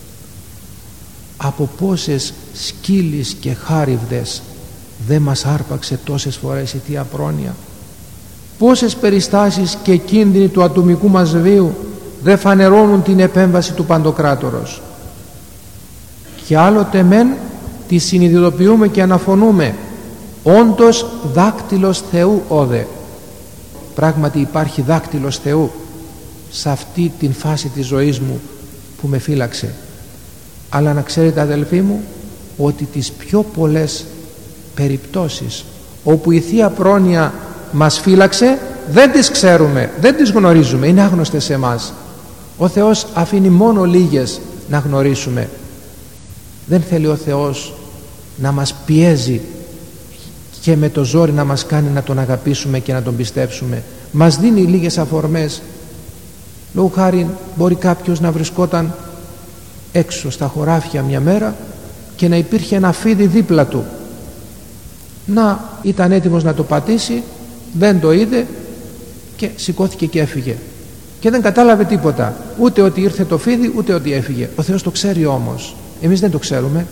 Από πόσες σκύλεις και χάριβδες δεν μας άρπαξε τόσες φορές η Θεία Πρόνοια. Πόσες περιστάσεις και κίνδυνοι του ατομικού μας βίου δεν φανερώνουν την επέμβαση του Παντοκράτορος. Και άλλοτε μεν τη συνειδητοποιούμε και αναφωνούμε: όντως δάκτυλος Θεού όδε. Πράγματι υπάρχει δάκτυλος Θεού σε αυτή την φάση της ζωής μου που με φύλαξε. Αλλά να ξέρετε, αδελφοί μου, ότι τις πιο πολλές περιπτώσεις όπου η Θεία Πρόνοια μας φύλαξε δεν τις ξέρουμε, δεν τις γνωρίζουμε, είναι άγνωστες σε εμάς. Ο Θεός αφήνει μόνο λίγες να γνωρίσουμε. Δεν θέλει ο Θεός να μας πιέζει και με το ζόρι να μας κάνει να τον αγαπήσουμε και να τον πιστέψουμε. Μας δίνει λίγες αφορμές. Λόγου χάριν, μπορεί κάποιος να βρισκόταν έξω στα χωράφια μια μέρα και να υπήρχε ένα φίδι δίπλα του. Να ήταν έτοιμος να το πατήσει, δεν το είδε και σηκώθηκε και έφυγε. και δεν κατάλαβε τίποτα, ούτε ότι ήρθε το φίδι ούτε ότι έφυγε. Ο Θεός το ξέρει όμως, εμείς δεν το ξέρουμε.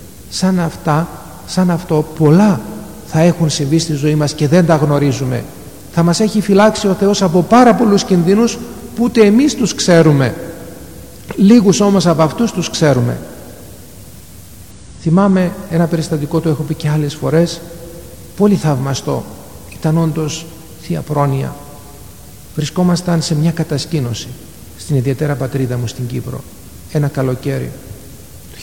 Σαν αυτό πολλά θα έχουν συμβεί στη ζωή μας και δεν τα γνωρίζουμε. Θα μας έχει φυλάξει ο Θεός από πάρα πολλούς κινδύνους που ούτε εμείς τους ξέρουμε, λίγους όμως από αυτούς τους ξέρουμε. Θυμάμαι ένα περιστατικό, το έχω πει και άλλες φορές, πολύ θαυμαστό. Ήταν όντως Θεία Πρόνοια. Βρισκόμασταν σε μια κατασκήνωση στην ιδιαίτερα πατρίδα μου στην Κύπρο, ένα καλοκαίρι του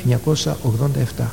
1987,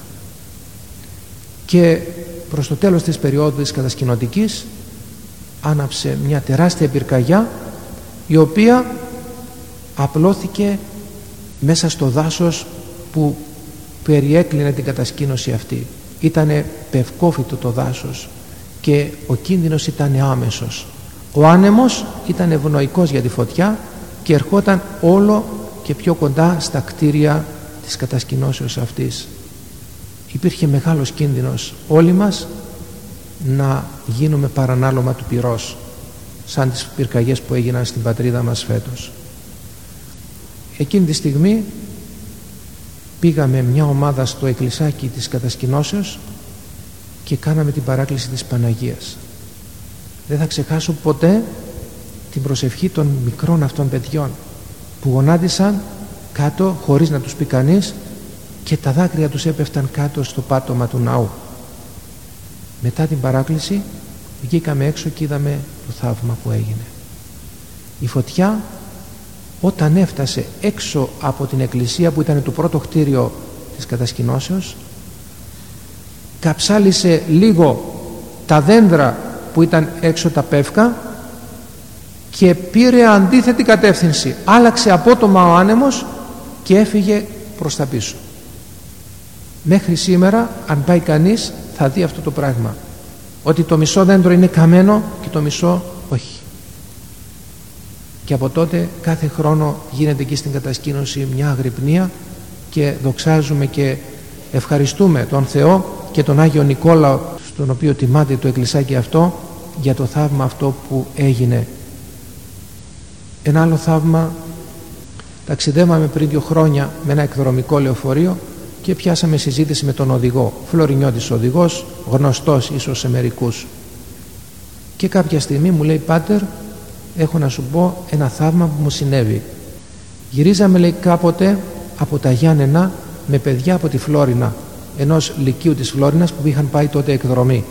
και προς το τέλος της περίοδου της κατασκηνωτικής άναψε μια τεράστια πυρκαγιά, η οποία απλώθηκε μέσα στο δάσος που περιέκλεινε την κατασκήνωση αυτή. Ήτανε πευκόφυτο το δάσος και ο κίνδυνος ήταν άμεσος. Ο άνεμος ήταν ευνοϊκός για τη φωτιά και ερχόταν όλο και πιο κοντά στα κτίρια της κατασκηνώσεως αυτής. Υπήρχε μεγάλος κίνδυνος όλοι μας να γίνουμε παρανάλωμα του πυρός, σαν τις πυρκαγιές που έγιναν στην πατρίδα μας φέτος. Εκείνη τη στιγμή πήγαμε μια ομάδα στο εκκλησάκι της κατασκηνώσεως και κάναμε την παράκληση της Παναγίας. Δεν θα ξεχάσω ποτέ την προσευχή των μικρών αυτών παιδιών που γονάτισαν κάτω χωρίς να τους πει κανείς και τα δάκρυα τους έπεφταν κάτω στο πάτωμα του ναού. Μετά την παράκληση βγήκαμε έξω και είδαμε το θαύμα που έγινε. Η φωτιά όταν έφτασε έξω από την εκκλησία, που ήταν το πρώτο κτίριο της κατασκηνώσεως, καψάλισε λίγο τα δέντρα που ήταν έξω, τα πεύκα, και πήρε αντίθετη κατεύθυνση. Άλλαξε απότομα ο άνεμος και έφυγε προς τα πίσω. Μέχρι σήμερα, αν πάει κανείς, θα δει αυτό το πράγμα, ότι το μισό δέντρο είναι καμένο και το μισό όχι. Και από τότε κάθε χρόνο γίνεται εκεί στην κατασκήνωση μια αγρυπνία και δοξάζουμε και ευχαριστούμε τον Θεό και τον Άγιο Νικόλαο, στον οποίο τιμάται το εκκλησάκι αυτό, για το θαύμα αυτό που έγινε. Ένα άλλο θαύμα, ταξιδεύαμε πριν 2 χρόνια με ένα εκδρομικό λεωφορείο και πιάσαμε συζήτηση με τον οδηγό, Φλωρινιώτης οδηγός, γνωστός ίσως σε μερικούς, και κάποια στιγμή μου λέει: «Πάτερ, έχω να σου πω ένα θαύμα που μου συνέβη». Γυρίζαμε, λέει, κάποτε από τα Γιάννενα με παιδιά από τη Φλόρινα, ενός λυκείου της Φλόρινας που είχαν πάει τότε εκδρομή.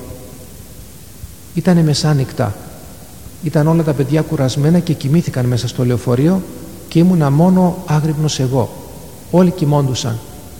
Ήτανε μεσάνυχτα, ήταν όλα τα παιδιά κουρασμένα και κοιμήθηκαν μέσα στο λεωφορείο και ήμουνα μόνο άγρυπνος εγώ. Όλοι κοιμώντουσαν.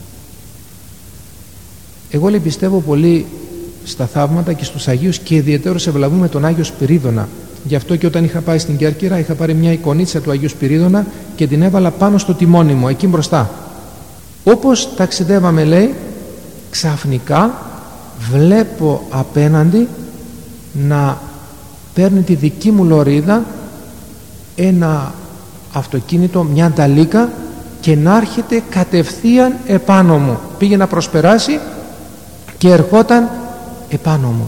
Εγώ, λέει, πιστεύω πολύ στα θαύματα και στους Αγίους και ιδιαιτέρως ευλαβούμε τον Άγιο Σπυρίδωνα. Γι' αυτό και όταν είχα πάει στην Κέρκυρα είχα πάρει μια εικονίτσα του Αγίου Σπυρίδωνα και την έβαλα πάνω στο τιμόνι μου, εκεί μπροστά. Όπως ταξιδεύαμε, λέει, ξαφνικά βλέπω απέναντι να παίρνει τη δική μου λωρίδα ένα αυτοκίνητο, μια νταλίκα, και να έρχεται κατευθείαν επάνω μου. Πήγε να προσπεράσει και ερχόταν επάνω μου.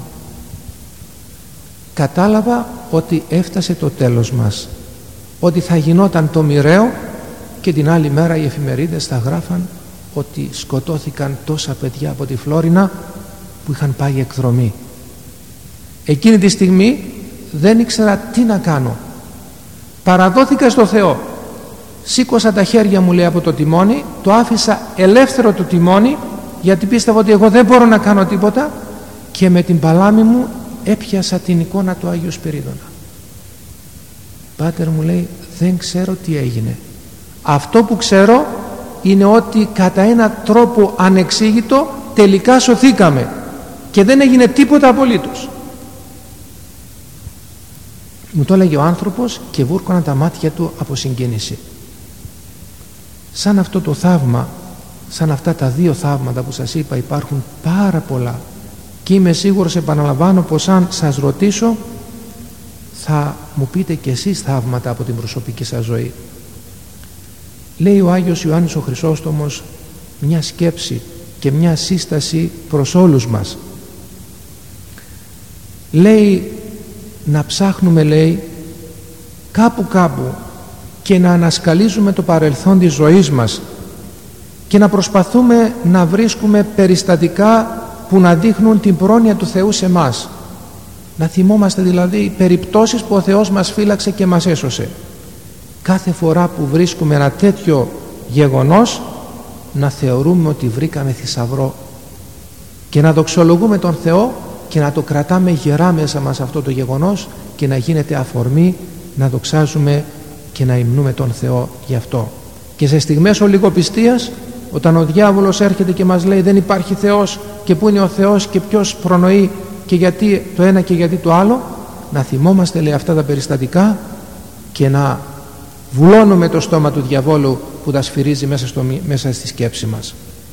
Κατάλαβα ότι έφτασε το τέλος μας, ότι θα γινόταν το μοιραίο, και την άλλη μέρα οι εφημερίδες θα γράφαν ότι σκοτώθηκαν τόσα παιδιά από τη Φλόρινα που είχαν πάει εκδρομή. Εκείνη τη στιγμή δεν ήξερα τι να κάνω. Παραδόθηκα στο Θεό. Σήκωσα τα χέρια μου, λέει, από το τιμόνι, το άφησα ελεύθερο το τιμόνι, γιατί πίστευα ότι εγώ δεν μπορώ να κάνω τίποτα, και με την παλάμη μου έπιασα την εικόνα του Άγιου Σπυρίδωνα. «Πάτερ», μου λέει, «δεν ξέρω τι έγινε. Αυτό που ξέρω είναι ότι κατά ένα τρόπο ανεξήγητο τελικά σωθήκαμε και δεν έγινε τίποτα απολύτως». Μου το έλεγε ο άνθρωπος και βούρκωναν τα μάτια του από συγκίνηση. Σαν αυτό το θαύμα, σαν αυτά τα 2 θαύματα που σας είπα, υπάρχουν πάρα πολλά, και είμαι σίγουρος, επαναλαμβάνω, πως αν σας ρωτήσω θα μου πείτε κι εσείς θαύματα από την προσωπική σας ζωή. Λέει ο Άγιος Ιωάννης ο Χρυσόστομος μια σκέψη και μια σύσταση προς όλους μας. Λέει να ψάχνουμε, λέει, κάπου και να ανασκαλίζουμε το παρελθόν της ζωής μας και να προσπαθούμε να βρίσκουμε περιστατικά που να δείχνουν την πρόνοια του Θεού σε μας. Να θυμόμαστε δηλαδή περιπτώσεις που ο Θεός μας φύλαξε και μας έσωσε. Κάθε φορά που βρίσκουμε ένα τέτοιο γεγονός, να θεωρούμε ότι βρήκαμε θησαυρό και να δοξολογούμε τον Θεό και να το κρατάμε γερά μέσα μας αυτό το γεγονός και να γίνεται αφορμή να δοξάζουμε και να υμνούμε τον Θεό γι' αυτό. Και σε στιγμές ολιγοπιστίας, όταν ο διάβολος έρχεται και μας λέει δεν υπάρχει Θεός και πού είναι ο Θεός και ποιος προνοεί και γιατί το ένα και γιατί το άλλο, να θυμόμαστε λέει αυτά τα περιστατικά και να βουλώνουμε το στόμα του διαβόλου που τα σφυρίζει μέσα στη σκέψη μας.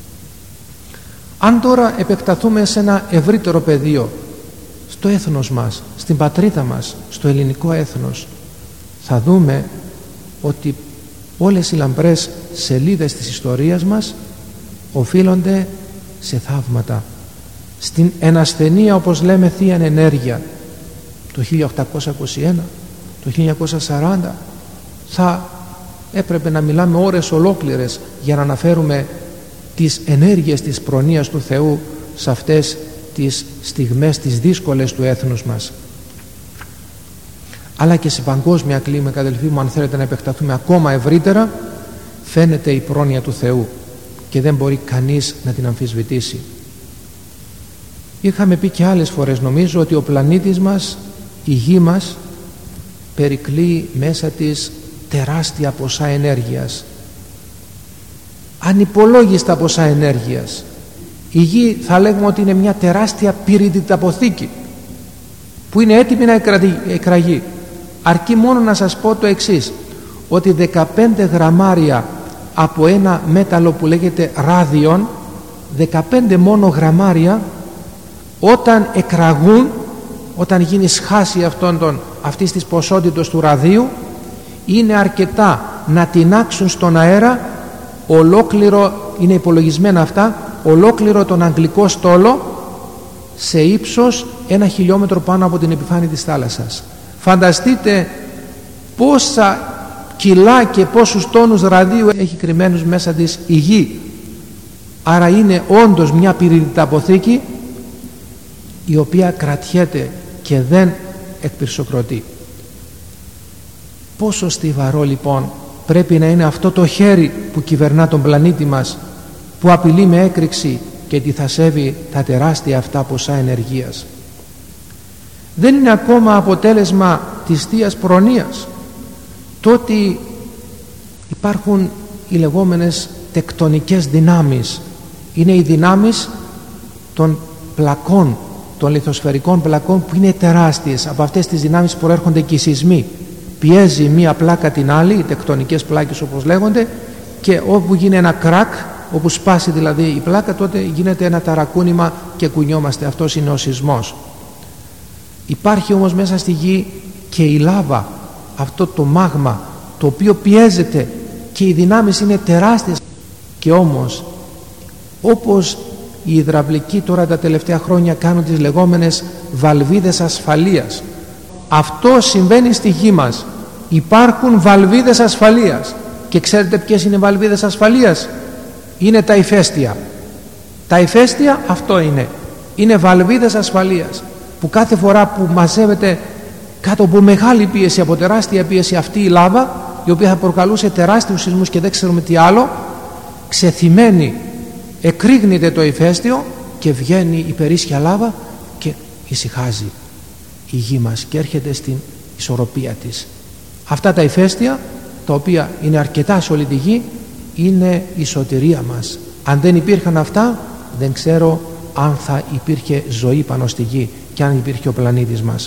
Αν τώρα επεκταθούμε σε ένα ευρύτερο πεδίο, στο έθνος μας, στην πατρίδα μας, στο ελληνικό έθνος, θα δούμε ότι όλες οι λαμπρές σελίδες της ιστορίας μας οφείλονται σε θαύματα, στην ενασθενεία, όπως λέμε, θεία ενέργεια. Το 1821, το 1940 θα έπρεπε να μιλάμε ώρες ολόκληρες για να αναφέρουμε τις ενέργειες της προνοίας του Θεού σε αυτές τις στιγμές τις δύσκολες του έθνους μας. Αλλά και σε παγκόσμια κλίμακα, αδελφοί μου, αν θέλετε να επεκταθούμε ακόμα ευρύτερα, φαίνεται η πρόνοια του Θεού και δεν μπορεί κανείς να την αμφισβητήσει. Είχαμε πει και άλλες φορές, νομίζω, ότι ο πλανήτης μας, η γη μας, περικλεί μέσα της τεράστια ποσά ενέργειας, ανυπολόγιστα ποσά ενέργειας. Η γη θα λέγουμε ότι είναι μια τεράστια πυρηνηταποθήκη που είναι έτοιμη να εκραγεί. Αρκεί μόνο να σας πω το εξής, ότι 15 γραμμάρια από ένα μέταλλο που λέγεται ράδιον, 15 μόνο γραμμάρια, όταν εκραγούν, όταν γίνει σχάση αυτής της ποσότητας του ραδίου, είναι αρκετά να τεινάξουν στον αέρα ολόκληρο, είναι υπολογισμένα αυτά, ολόκληρο τον Αγγλικό στόλο σε ύψος 1 χιλιόμετρο πάνω από την επιφάνεια της θάλασσας. Φανταστείτε πόσα κιλά και πόσους τόνους ραδίου έχει κρυμμένους μέσα της η γη. Άρα είναι όντως μια πυρηνηταποθήκη η οποία κρατιέται και δεν εκπυρσοκροτεί. Πόσο στιβαρό λοιπόν πρέπει να είναι αυτό το χέρι που κυβερνά τον πλανήτη μας, που απειλεί με έκρηξη και τι θα σέβει τα τεράστια αυτά ποσά ενεργείας. Δεν είναι ακόμα αποτέλεσμα της Θείας Προνοίας το ότι υπάρχουν οι λεγόμενες τεκτονικές δυνάμεις. Είναι οι δυνάμεις των πλακών, των λιθοσφαιρικών πλακών, που είναι τεράστιες. Από αυτές τις δυνάμεις προέρχονται και οι σεισμοί. Πιέζει μία πλάκα την άλλη, οι τεκτονικές πλάκες όπως λέγονται, και όπου γίνει ένα κρακ, όπου σπάσει δηλαδή η πλάκα, τότε γίνεται ένα ταρακούνημα και κουνιόμαστε. Αυτός είναι ο σεισμός. Υπάρχει όμως μέσα στη γη και η λάβα, αυτό το μάγμα το οποίο πιέζεται και οι δυνάμεις είναι τεράστιες. Και όμως, όπως οι υδραυλικοί τώρα τα τελευταία χρόνια κάνουν τις λεγόμενες βαλβίδες ασφαλείας, αυτό συμβαίνει στη γη μας. Υπάρχουν βαλβίδες ασφαλείας. Και ξέρετε ποιες είναι οι βαλβίδες ασφαλείας? Είναι τα ηφαίστεια. Τα ηφαίστεια αυτό είναι βαλβίδες ασφαλείας, που κάθε φορά που μαζεύεται κάτω από μεγάλη πίεση, από τεράστια πίεση, αυτή η λάβα, η οποία θα προκαλούσε τεράστιους σεισμούς και δεν ξέρουμε τι άλλο, ξεθυμένει, εκρήγνεται το ηφαίστειο και βγαίνει η περίσσια λάβα και ησυχάζει η γη μας και έρχεται στην ισορροπία της. Αυτά τα ηφαίστεια, τα οποία είναι αρκετά σε όλη τη γη, είναι η σωτηρία μας. Αν δεν υπήρχαν αυτά, δεν ξέρω αν θα υπήρχε ζωή πάνω στη γη και αν υπήρχε ο πλανήτης μας.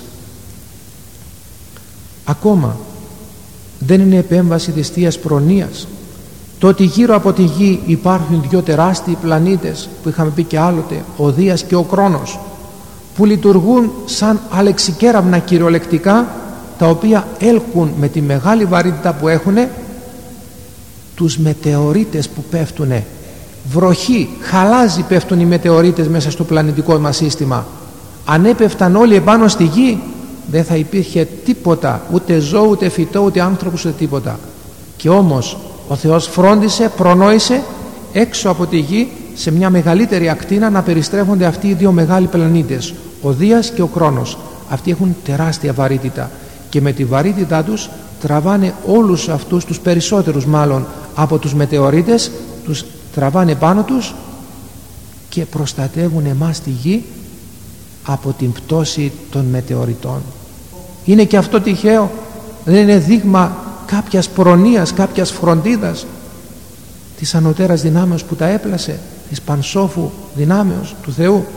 Ακόμα δεν είναι επέμβαση της Θείας Προνοίας το ότι γύρω από τη γη υπάρχουν δύο τεράστιοι πλανήτες που είχαμε πει και άλλοτε, ο Δίας και ο Κρόνος, που λειτουργούν σαν αλεξικέραμνα κυριολεκτικά, τα οποία έλκουν με τη μεγάλη βαρύτητα που έχουν τους μετεωρίτες που πέφτουνε. Βροχή, χαλάζι πέφτουν οι μετεωρίτες μέσα στο πλανητικό μας σύστημα. Αν έπεφταν όλοι επάνω στη γη, δεν θα υπήρχε τίποτα, ούτε ζώο, ούτε φυτό, ούτε άνθρωπος, ούτε τίποτα. Και όμως ο Θεός φρόντισε, προνόησε έξω από τη γη, σε μια μεγαλύτερη ακτίνα, να περιστρέφονται αυτοί οι δύο μεγάλοι πλανήτες, ο Δίας και ο Κρόνος. Αυτοί έχουν τεράστια βαρύτητα και με τη βαρύτητά τους τραβάνε όλους αυτούς, τους περισσότερους μάλλον από τους μετεωρίτες, τους τραβάνε πάνω τους και προστατεύουν εμάς τη γη από την πτώση των μετεωριτών. Είναι και αυτό τυχαίο? Δεν είναι δείγμα κάποιας προνοίας, κάποιας φροντίδας της ανωτέρας δυνάμεως που τα έπλασε, της πανσόφου δυνάμεως του Θεού?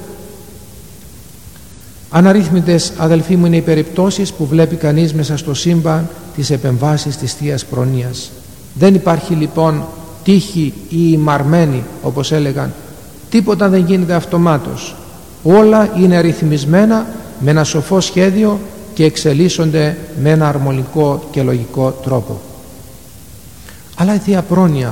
Αναρρύθμιτες, αδελφοί μου, είναι οι περιπτώσεις που βλέπει κανείς μέσα στο σύμπαν τις επεμβάσεις της Θείας Προνοίας. Δεν υπάρχει λοιπόν τύχη ή ημαρμένη, όπως έλεγαν. Τίποτα δεν γίνεται αυτομάτως. Όλα είναι αριθμισμένα με ένα σοφό σχέδιο και εξελίσσονται με ένα αρμονικό και λογικό τρόπο. Αλλά η Θεία Πρόνοια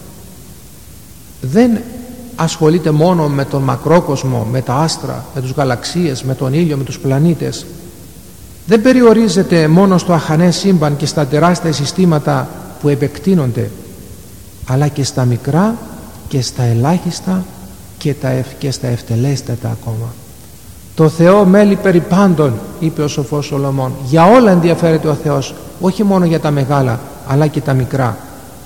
δεν ασχολείται μόνο με τον μακρόκοσμο, με τα άστρα, με τους γαλαξίες, με τον ήλιο, με τους πλανήτες. Δεν περιορίζεται μόνο στο αχανές σύμπαν και στα τεράστια συστήματα που επεκτείνονται, αλλά και στα μικρά και στα ελάχιστα και στα ευτελέστατα ακόμα. Το Θεό μέλει περί πάντων, είπε ο σοφός Σολομών. Για όλα ενδιαφέρεται ο Θεός, όχι μόνο για τα μεγάλα αλλά και τα μικρά.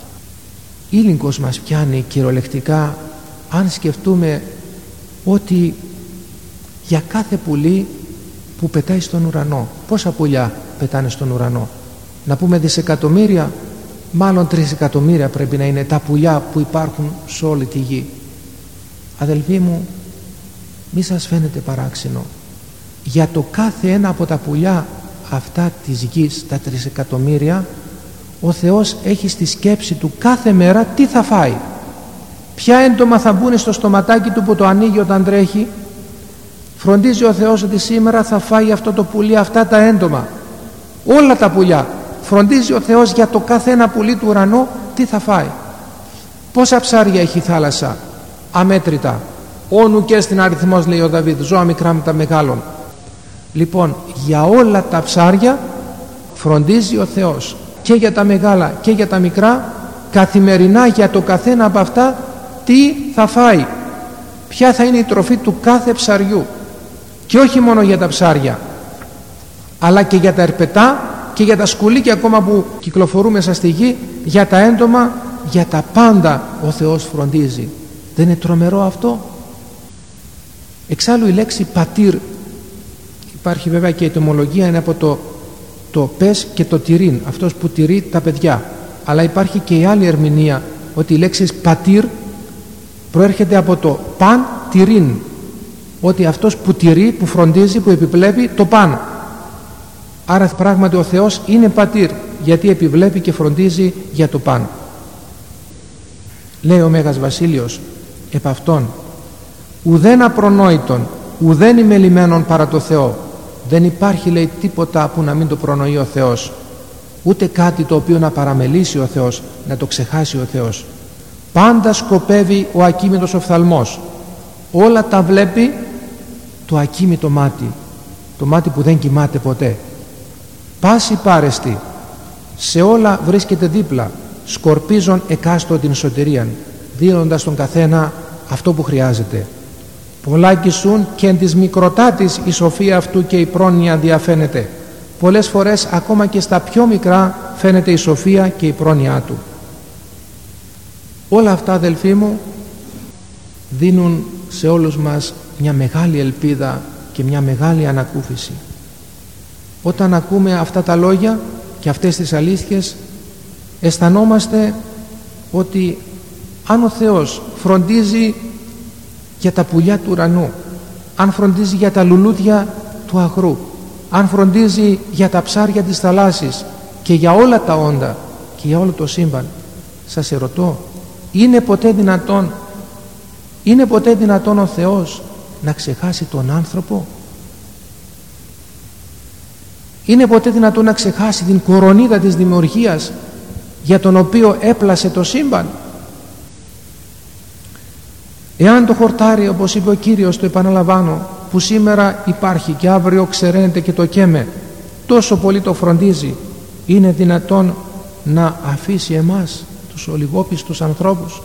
Ήλιγκος μας πιάνει κυριολεκτικά αν σκεφτούμε ότι για κάθε πουλί που πετάει στον ουρανό, πόσα πουλιά πετάνε στον ουρανό? Να πούμε δισεκατομμύρια, μάλλον 3 εκατομμύρια πρέπει να είναι τα πουλιά που υπάρχουν σε όλη τη γη. Αδελφοί μου, μη σας φαίνεται παράξενο, για το κάθε ένα από τα πουλιά αυτά της γης, τα 3 εκατομμύρια, ο Θεός έχει στη σκέψη του κάθε μέρα τι θα φάει, ποια έντομα θα μπουν στο στοματάκι του που το ανοίγει όταν τρέχει. Φροντίζει ο Θεός ότι σήμερα θα φάει αυτό το πουλί αυτά τα έντομα, όλα τα πουλιά. Φροντίζει ο Θεός για το κάθε ένα πουλί του ουρανού τι θα φάει. Πόσα ψάρια έχει η θάλασσα? Αμέτρητα. Όνου και στην αριθμός, λέει ο Δαβίδ, ζώα μικρά με τα μεγάλων. Λοιπόν, για όλα τα ψάρια φροντίζει ο Θεός, και για τα μεγάλα και για τα μικρά, καθημερινά για το καθένα από αυτά τι θα φάει, ποια θα είναι η τροφή του κάθε ψαριού. Και όχι μόνο για τα ψάρια, αλλά και για τα ερπετά και για τα σκουλίκια ακόμα που κυκλοφορούν μέσα στη γη, για τα έντομα, για τα πάντα ο Θεός φροντίζει. Δεν είναι τρομερό αυτό? Εξάλλου η λέξη πατήρ, υπάρχει βέβαια και η ετυμολογία, είναι από το πες και το τηρήν, αυτός που τηρεί τα παιδιά. Αλλά υπάρχει και η άλλη ερμηνεία, ότι η λέξη πατήρ προέρχεται από το παν τηρήν, ότι αυτός που τηρεί, που φροντίζει, που επιβλέπει το παν. Άρα πράγματι ο Θεός είναι πατήρ, γιατί επιβλέπει και φροντίζει για το παν. Λέει ο Μέγας Βασίλειος επ' αυτόν: ουδέν απρονόητον, ουδέν ημελημένον παρά το Θεό. Δεν υπάρχει, λέει, τίποτα που να μην το προνοεί ο Θεός, ούτε κάτι το οποίο να παραμελήσει ο Θεός, να το ξεχάσει ο Θεός. Πάντα σκοπεύει ο ακίμητος οφθαλμός, όλα τα βλέπει το ακίμητο μάτι, το μάτι που δεν κοιμάται ποτέ. Πάση πάρεστη, σε όλα βρίσκεται δίπλα, σκορπίζον εκάστο την σωτηρίαν, δίνοντας τον καθένα αυτό που χρειάζεται. Πολλάκισουν και εν της μικροτάτης η σοφία αυτού και η πρόνοια διαφαίνεται. Πολλές φορές ακόμα και στα πιο μικρά φαίνεται η σοφία και η πρόνοιά του. Όλα αυτά, αδελφοί μου, δίνουν σε όλους μας μια μεγάλη ελπίδα και μια μεγάλη ανακούφιση. Όταν ακούμε αυτά τα λόγια και αυτές τις αλήθειες, αισθανόμαστε ότι αν ο Θεός φροντίζει για τα πουλιά του ουρανού, αν φροντίζει για τα λουλούδια του αγρού, αν φροντίζει για τα ψάρια της θαλάσσης και για όλα τα όντα και για όλο το σύμπαν, σας ερωτώ, είναι ποτέ δυνατόν ο Θεός να ξεχάσει τον άνθρωπο? Είναι ποτέ δυνατόν να ξεχάσει την κορονίδα της δημιουργίας για τον οποίο έπλασε το σύμπαν? Εάν το χορτάρι, όπως είπε ο Κύριος, το επαναλαμβάνω, που σήμερα υπάρχει και αύριο ξεραίνεται και το καίμε, τόσο πολύ το φροντίζει, είναι δυνατόν να αφήσει εμάς τους ολιγόπιστους ανθρώπους?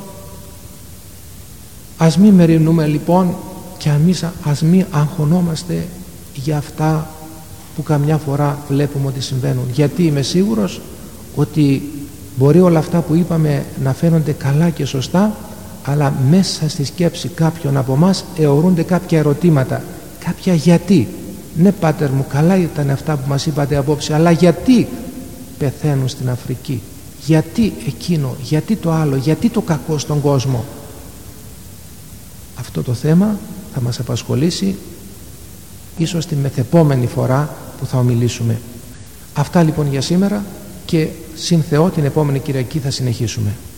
Ας μην μεριμνούμε λοιπόν και ας μην αγχωνόμαστε για αυτά που καμιά φορά βλέπουμε ότι συμβαίνουν, γιατί είμαι σίγουρος ότι μπορεί όλα αυτά που είπαμε να φαίνονται καλά και σωστά, αλλά μέσα στη σκέψη κάποιων από εμάς αιωρούνται κάποια ερωτήματα, κάποια γιατί. Ναι πάτερ μου, καλά ήταν αυτά που μας είπατε απόψε, αλλά γιατί πεθαίνουν στην Αφρική, γιατί εκείνο, γιατί το άλλο, γιατί το κακό στον κόσμο? Αυτό το θέμα θα μας απασχολήσει ίσως την μεθεπόμενη φορά που θα ομιλήσουμε. Αυτά λοιπόν για σήμερα, και συν Θεό την επόμενη Κυριακή θα συνεχίσουμε.